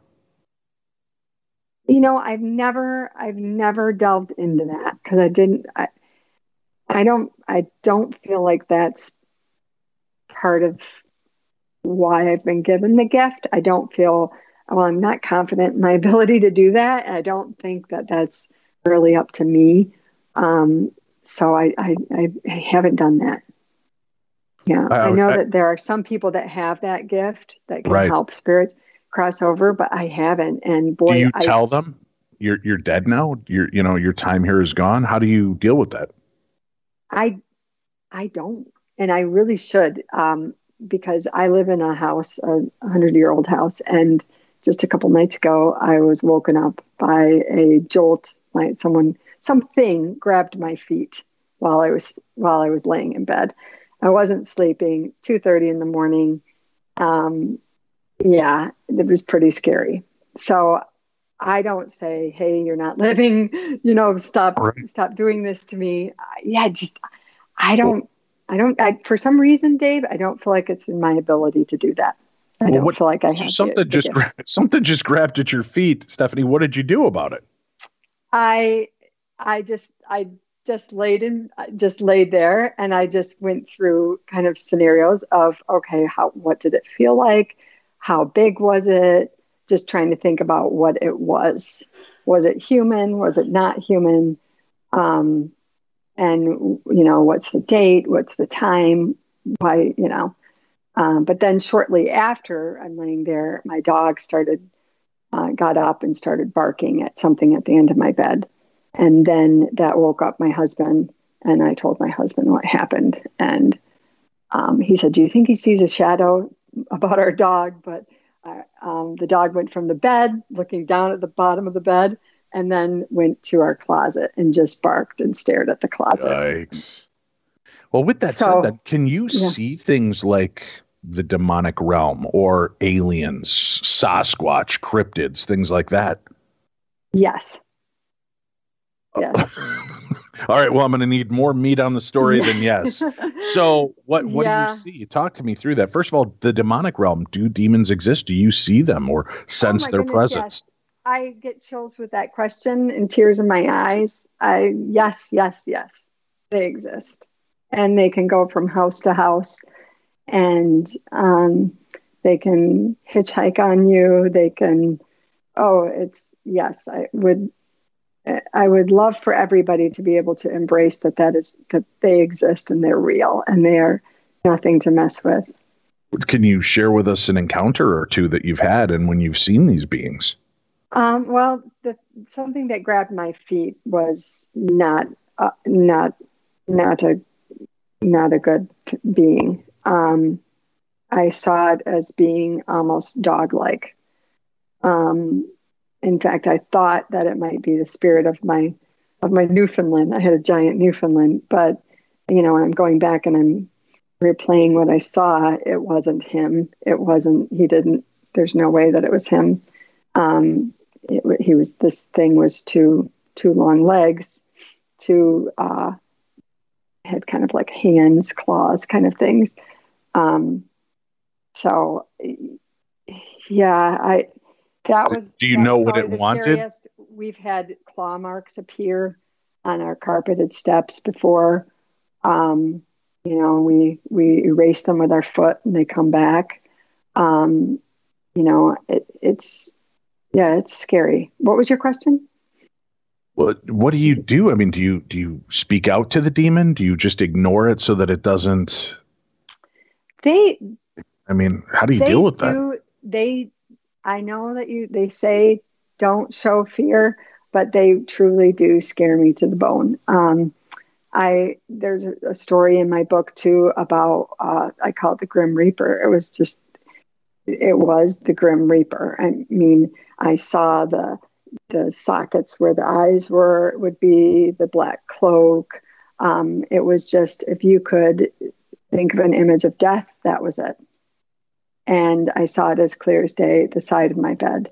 Speaker 3: I've never delved into that because I don't feel like that's part of why I've been given the gift. I don't feel, I'm not confident in my ability to do that. I don't think that that's really up to me. So I haven't done that. Yeah, I know that there are some people that have that gift that can help spirits cross over, but I haven't. And boy,
Speaker 1: do you tell them you're dead now? Your time here is gone. How do you deal with that?
Speaker 3: I don't, and I really should, because I live in a house, a 100-year-old house, and just a couple nights ago, I was woken up by a jolt. Something grabbed my feet while I was laying in bed. I wasn't sleeping. 2:30 in the morning. Yeah, it was pretty scary. So I don't say, "Hey, you're not living. Stop doing this to me." I don't. For some reason, Dave, I don't feel like it's in my ability to do that. I don't feel like I have
Speaker 1: something just grabbed at your feet, Stephanie. What did you do about it?
Speaker 3: I just laid there, and I just went through kind of scenarios of, okay, what did it feel like? How big was it? Just trying to think about what it was. Was it human? Was it not human? And what's the date? What's the time? Why, but then shortly after I'm laying there, my dog got up and started barking at something at the end of my bed. And then that woke up my husband, and I told my husband what happened. And he said, "Do you think he sees a shadow about our dog?" But the dog went from the bed, looking down at the bottom of the bed, and then went to our closet and just barked and stared at the closet.
Speaker 1: Yikes. Well, with that said, can you see things like the demonic realm or aliens, Sasquatch, cryptids, things like that?
Speaker 3: Yes. Yes.
Speaker 1: All right. Well, I'm going to need more meat on the story than yes. So what do you see? Talk to me through that. First of all, the demonic realm, do demons exist? Do you see them or sense their presence?
Speaker 3: Yes. I get chills with that question and tears in my eyes. Yes, they exist. And they can go from house to house, and they can hitchhike on you. They can, I would love for everybody to be able to embrace that they exist and they're real and they're nothing to mess with.
Speaker 1: Can you share with us an encounter or two that you've had and when you've seen these beings?
Speaker 3: Well, something that grabbed my feet was not a good being. I saw it as being almost dog-like. In fact, I thought that it might be the spirit of my Newfoundland. I had a giant Newfoundland, but when I'm going back and I'm replaying what I saw, it wasn't him. There's no way that it was him. This thing was two long legs, had kind of like hands, claws, kind of things.
Speaker 1: Do you know what it wanted?
Speaker 3: Scariest. We've had claw marks appear on our carpeted steps before. We erase them with our foot and they come back. It's scary. What was your question?
Speaker 1: What do you do? I mean, do you speak out to the demon? Do you just ignore it so that it doesn't? How do you deal with that?
Speaker 3: I know that they say don't show fear, but they truly do scare me to the bone. There's a story in my book too about, I call it the Grim Reaper. It was the Grim Reaper. I mean, I saw the sockets where the eyes would be, the black cloak. It was just, if you could think of an image of death, that was it. And I saw it as clear as day at the side of my bed.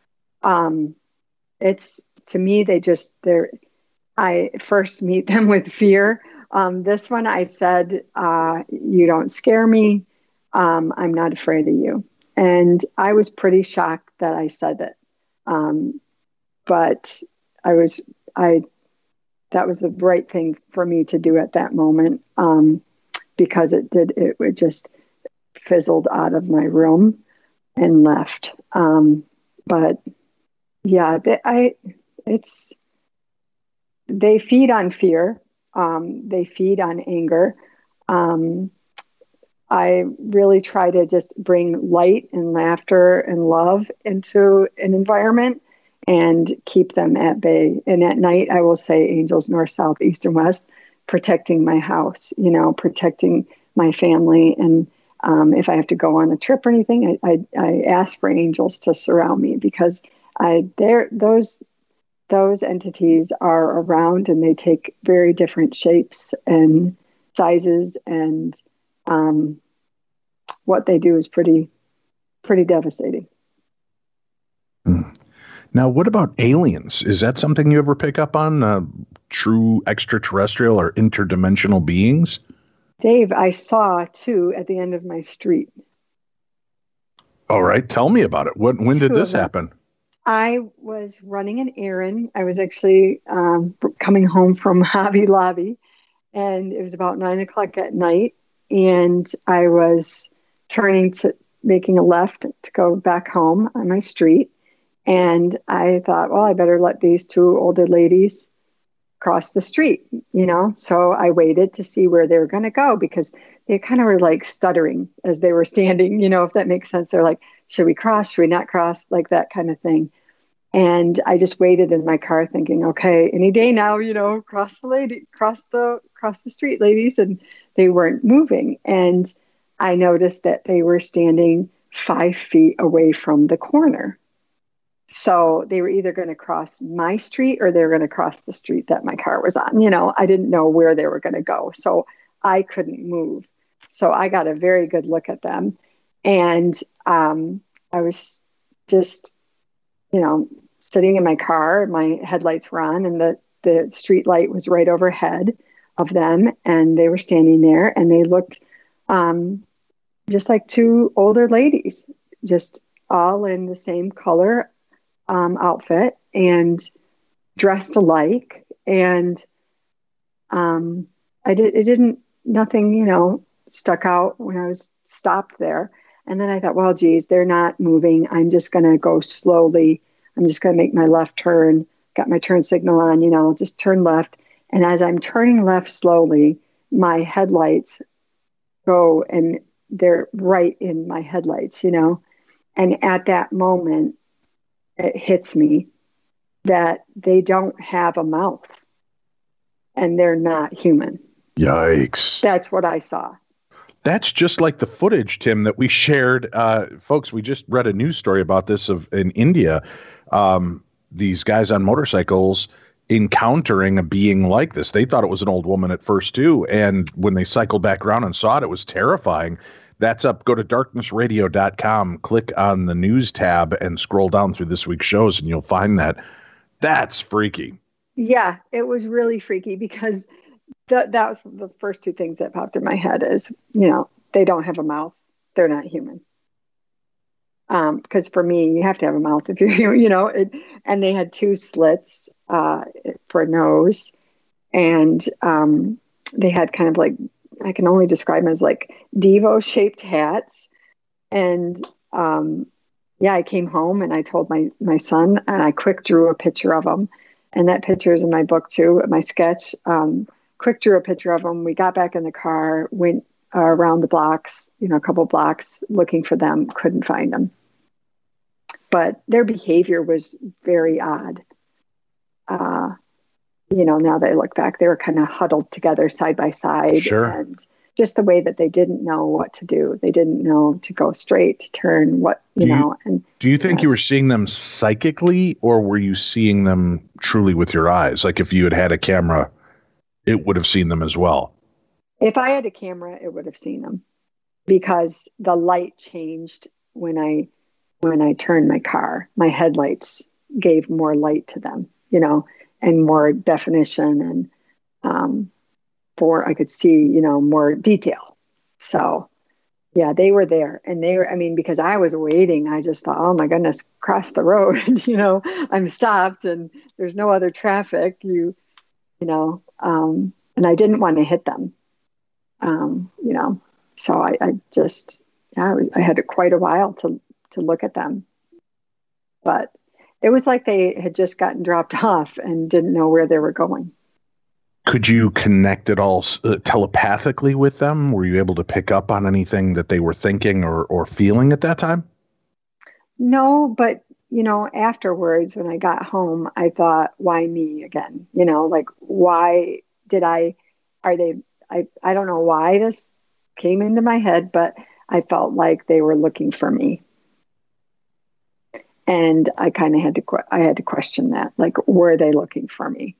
Speaker 3: It's, to me, I first meet them with fear. This one, I said, you don't scare me. I'm not afraid of you. And I was pretty shocked that I said it. But that was the right thing for me to do at that moment, because it just fizzled out of my room and left. But yeah, they feed on fear. They feed on anger. I really try to just bring light and laughter and love into an environment and keep them at bay. And at night, I will say angels north, south, east, and west, protecting my house, protecting my family. And if I have to go on a trip or anything, I ask for angels to surround me, because those entities are around, and they take very different shapes and sizes, and what they do is pretty devastating.
Speaker 1: Now, what about aliens? Is that something you ever pick up on? True extraterrestrial or interdimensional beings?
Speaker 3: Dave, I saw two at the end of my street.
Speaker 1: All right. Tell me about it. When did this happen?
Speaker 3: I was running an errand. I was actually coming home from Hobby Lobby, and it was about 9:00 at night. And I was making a left to go back home on my street. And I thought, well, I better let these two older ladies cross the street, So I waited to see where they were going to go, because they kind of were like stuttering as they were standing, if that makes sense. They're like, should we cross? Should we not cross? Like that kind of thing. And I just waited in my car thinking, okay, any day now, cross the street, ladies. And they weren't moving. And I noticed that they were standing 5 feet away from the corner. So they were either going to cross my street or they were going to cross the street that my car was on. I didn't know where they were going to go. So I couldn't move. So I got a very good look at them. And I was just, sitting in my car. My headlights were on, and the street light was right overhead of them. And they were standing there, and they looked just like two older ladies, just all in the same color outfit and dressed alike. And nothing stuck out when I was stopped there. And then I thought, well, geez, they're not moving. I'm just going to go slowly. I'm just going to make my left turn, got my turn signal on, just turn left. And as I'm turning left slowly, my headlights go, and they're right in my headlights, And at that moment, it hits me that they don't have a mouth and they're not human.
Speaker 1: Yikes.
Speaker 3: That's what I saw.
Speaker 1: That's just like the footage, Tim, that we shared. Folks, we just read a news story about this in India. These guys on motorcycles encountering a being like this. They thought it was an old woman at first, too. And when they cycled back around and saw it, it was terrifying. That's up. Go to darknessradio.com, click on the news tab, and scroll down through this week's shows, and you'll find that. That's freaky.
Speaker 3: Yeah, it was really freaky, because that was the first two things that popped in my head is, they don't have a mouth. They're not human. Because for me, you have to have a mouth if you're, and they had two slits for a nose, and they had kind of like, I can only describe them as like Devo-shaped hats. And I came home and I told my son, and I quick drew a picture of them. And that picture is in my book too, my sketch. Quick drew a picture of them. We got back in the car, went around the blocks, a couple blocks looking for them, couldn't find them. but their behavior was very odd. Now that I look back, they were kind of huddled together side by side.
Speaker 1: Sure.
Speaker 3: And just the way that they didn't know what to do. They didn't know to go straight, to turn, And
Speaker 1: do you think you were seeing them psychically, or were you seeing them truly with your eyes? Like if you had a camera, it would have seen them as well.
Speaker 3: If I had a camera, it would have seen them, because the light changed when I turned my car. My headlights gave more light to them, and more definition, and I could see, more detail. So yeah, they were there, and because I was waiting, I just thought, oh my goodness, cross the road, I'm stopped and there's no other traffic, and I didn't want to hit them, so I had quite a while to look at them, but it was like they had just gotten dropped off and didn't know where they were going.
Speaker 1: Could you connect it all telepathically with them? Were you able to pick up on anything that they were thinking or feeling at that time?
Speaker 3: No, but, afterwards when I got home, I thought, why me again? Why did I don't know why this came into my head, but I felt like they were looking for me. And I kind of had to question that, like, were they looking for me?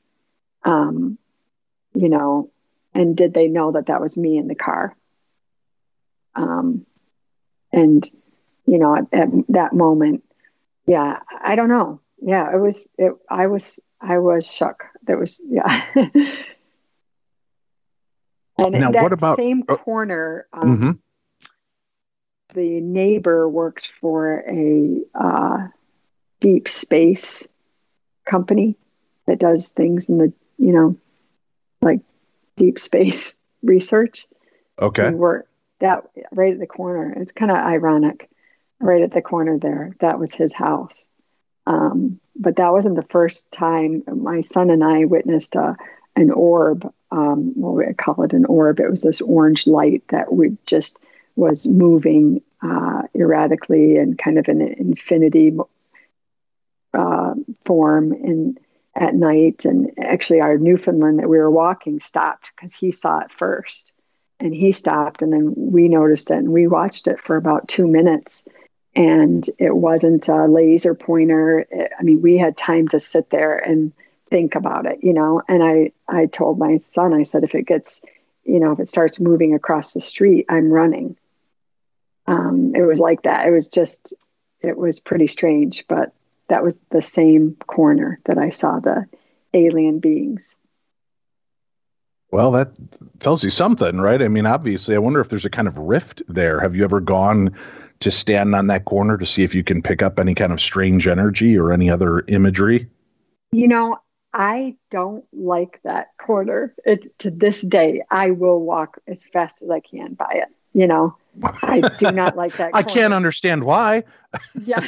Speaker 3: And did they know that was me in the car? And, at that moment, yeah, I don't know. Yeah, I was shook. That was, yeah. And
Speaker 1: now,
Speaker 3: that
Speaker 1: what about
Speaker 3: same corner, the neighbor worked for a deep space company that does things in the, like deep space research.
Speaker 1: Okay.
Speaker 3: We were that right at the corner. It's kind of ironic. Right at the corner there, that was his house. But that wasn't the first time. My son and I witnessed an orb. We call it an orb. It was this orange light that was moving erratically and kind of in an infinity form at night. And actually our Newfoundland that we were walking stopped because he saw it first, and he stopped, and then we noticed it, and we watched it for about 2 minutes, and it wasn't a laser pointer. We had time to sit there and think about it, and I told my son, I said, if it starts moving across the street, I'm running. It was like that. It was pretty strange, but that was the same corner that I saw the alien beings.
Speaker 1: Well, that tells you something, right? Obviously, I wonder if there's a kind of rift there. Have you ever gone to stand on that corner to see if you can pick up any kind of strange energy or any other imagery?
Speaker 3: I don't like that corner. To this day, I will walk as fast as I can by it. I do not like that corner.
Speaker 1: I can't understand why.
Speaker 3: Yeah.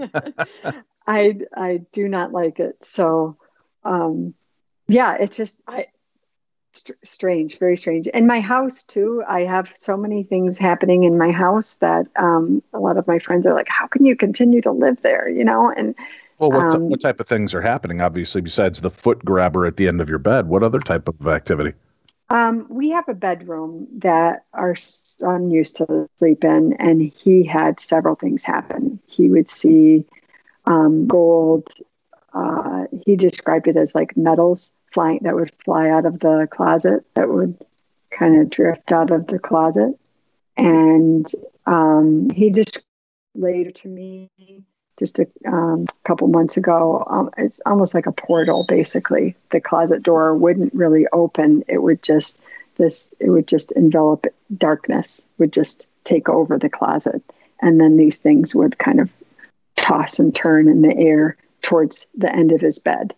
Speaker 3: I do not like it. So, it's just strange, very strange. And my house too, I have so many things happening in my house that a lot of my friends are like, how can you continue to live there? And
Speaker 1: well, what type of things are happening, obviously, besides the foot grabber at the end of your bed? What other type of activity?
Speaker 3: We have a bedroom that our son used to sleep in, and he had several things happen. He would see gold. He described it as like metals that would fly out of the closet, that would kind of drift out of the closet. And he just later to me just a couple months ago, it's almost like a portal, basically. The closet door wouldn't really open. It would just envelop it. Darkness would just take over the closet. And then these things would kind of toss and turn in the air towards the end of his bed.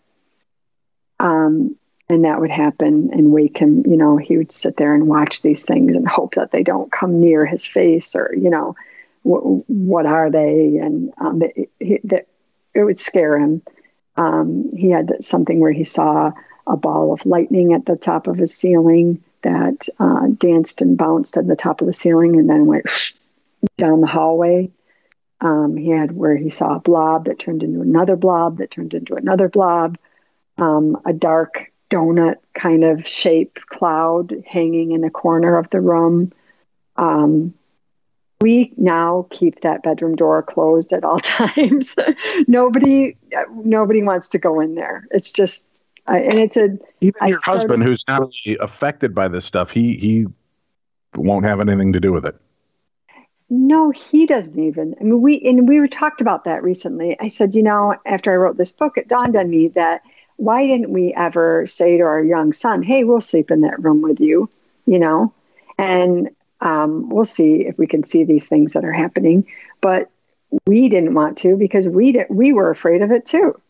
Speaker 3: And that would happen and wake him. He would sit there and watch these things and hope that they don't come near his face, or, what are they? And it would scare him. He had something where he saw a ball of lightning at the top of his ceiling that danced and bounced at the top of the ceiling and then went down the hallway. He had where he saw a blob that turned into another blob that turned into another blob, a dark donut kind of shaped cloud hanging in a corner of the room. We now keep that bedroom door closed at all times. Nobody wants to go in there. It's just, and it's
Speaker 1: even your husband, who's not really affected by this stuff, he won't have anything to do with it.
Speaker 3: No, he doesn't even. I mean, we talked about that recently. I said, after I wrote this book, it dawned on me that why didn't we ever say to our young son, "Hey, we'll sleep in that room with you," and we'll see if we can see these things that are happening. But we didn't want to because we were afraid of it too.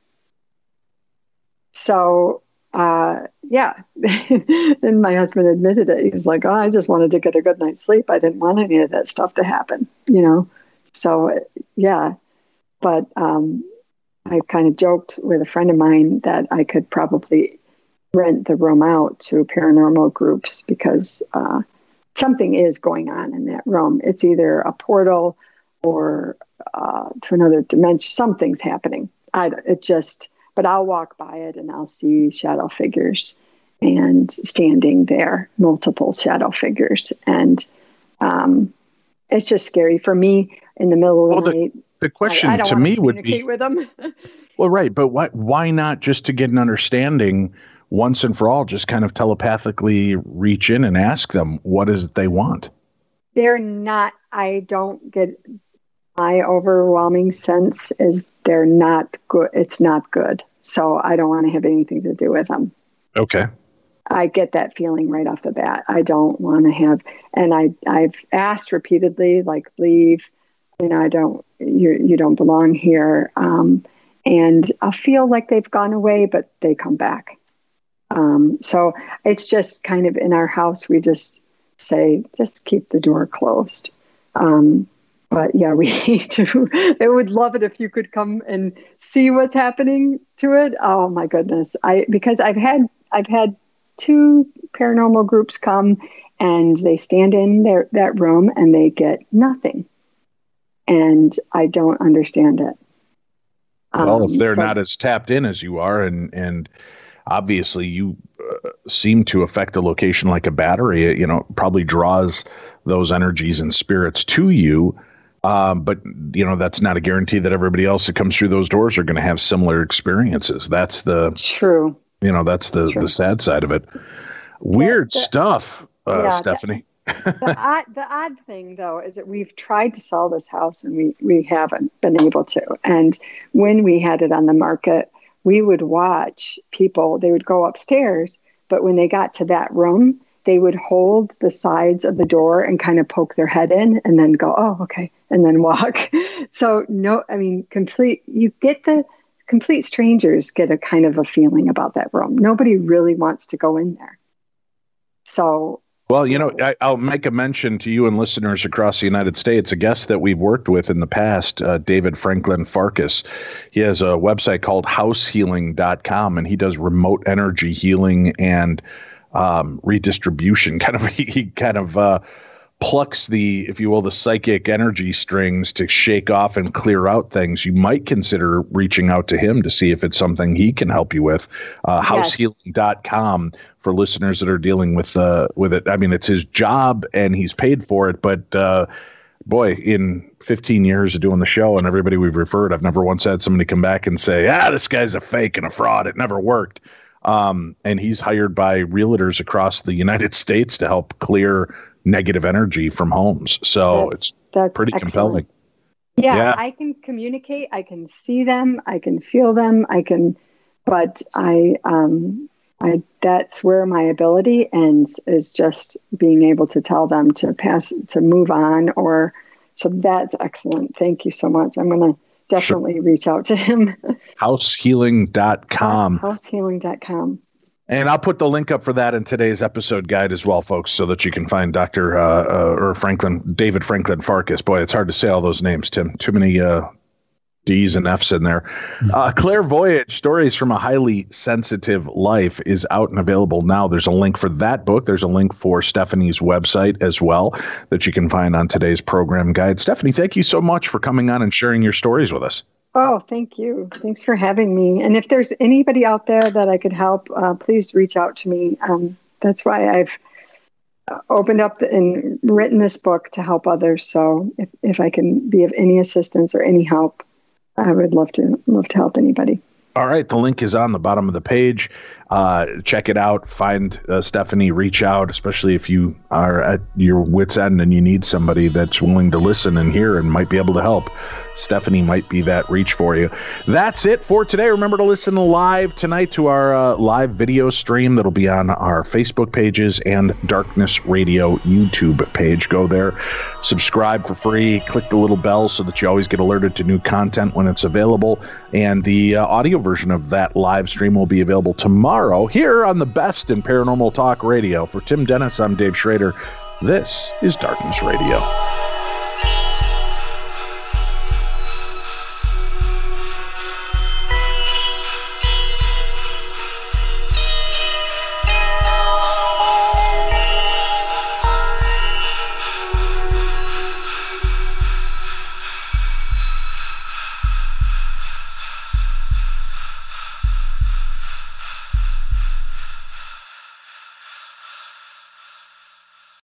Speaker 3: So, yeah. And my husband admitted it. He was like, "Oh, I just wanted to get a good night's sleep. I didn't want any of that stuff to happen," So, yeah. But I kind of joked with a friend of mine that I could probably rent the room out to paranormal groups because something is going on in that room. It's either a portal or to another dimension. Something's happening. But I'll walk by it and I'll see shadow figures and standing there, multiple shadow figures. And it's just scary for me in the middle of the night.
Speaker 1: The question to me would be,
Speaker 3: with them.
Speaker 1: Well, right. But why not just to get an understanding once and for all, just kind of telepathically reach in and ask them what is it they want?
Speaker 3: I don't get, my overwhelming sense is they're not good. It's not good. So I don't want to have anything to do with them.
Speaker 1: Okay.
Speaker 3: I get that feeling right off the bat. I don't want to have, and I've asked repeatedly, like, leave, you don't belong here. And I feel like they've gone away, but they come back. So it's just kind of in our house, we just say, just keep the door closed. But yeah, we need to, I would love it if you could come and see what's happening to it. Oh my goodness. Because I've had 2 paranormal groups come and they stand in that room and they get nothing. And I don't understand it.
Speaker 1: Well, if they're not as tapped in as you are, and obviously you seem to affect a location like a battery, it probably draws those energies and spirits to you. But that's not a guarantee that everybody else that comes through those doors are going to have similar experiences. That's the
Speaker 3: true.
Speaker 1: That's the sad side of it. Weird stuff, Stephanie.
Speaker 3: The odd thing, though, is that we've tried to sell this house and we haven't been able to. And when we had it on the market, we would watch people. They would go upstairs, but when they got to that room, they would hold the sides of the door and kind of poke their head in and then go, "Oh, okay," and then walk. So complete strangers get a kind of a feeling about that room. Nobody really wants to go in there. So,
Speaker 1: well, I'll make a mention to you and listeners across the United States, a guest that we've worked with in the past, David Franklin Farkas. He has a website called househealing.com, and he does remote energy healing and redistribution. He kind of plucks the psychic energy strings to shake off and clear out things. You might consider reaching out to him to see if it's something he can help you with. Househealing.com for listeners that are dealing with it. I mean, it's his job and he's paid for it, but boy, in 15 years of doing the show and everybody we've referred, I've never once had somebody come back and say, this guy's a fake and a fraud. It never worked. And he's hired by realtors across the United States to help clear negative energy from homes. So that's pretty excellent. Compelling.
Speaker 3: Yeah, I can communicate. I can see them. I can feel them. But that's where my ability ends, is just being able to tell them to move on. So that's excellent. Thank you so much. I'm going to definitely reach out to him.
Speaker 1: Househealing.com.
Speaker 3: Househealing.com.
Speaker 1: And I'll put the link up for that in today's episode guide as well, folks, so that you can find David Franklin Farkas. Boy, it's hard to say all those names, Tim. Too many D's and F's in there. Clairvoyage, Stories from a Highly Sensitive Life is out and available now. There's a link for that book. There's a link for Stephanie's website as well that you can find on today's program guide. Stephanie, thank you so much for coming on and sharing your stories with us.
Speaker 3: Oh, thank you. Thanks for having me. And if there's anybody out there that I could help, please reach out to me. That's why I've opened up and written this book to help others. So if I can be of any assistance or any help, I would love to help anybody.
Speaker 1: All right. The link is on the bottom of the page. Check it out. Find Stephanie, reach out, especially if you are at your wit's end and you need somebody that's willing to listen and hear and might be able to help. Stephanie might be that reach for you. That's it for today. Remember to listen live tonight to our live video stream that'll be on our Facebook pages and Darkness Radio YouTube page. Go there, subscribe for free, click the little bell so that you always get alerted to new content when it's available. And the audio version of that live stream will be available tomorrow here on the best in paranormal talk radio. For Tim Dennis, I'm Dave Schrader. This is Darkness Radio.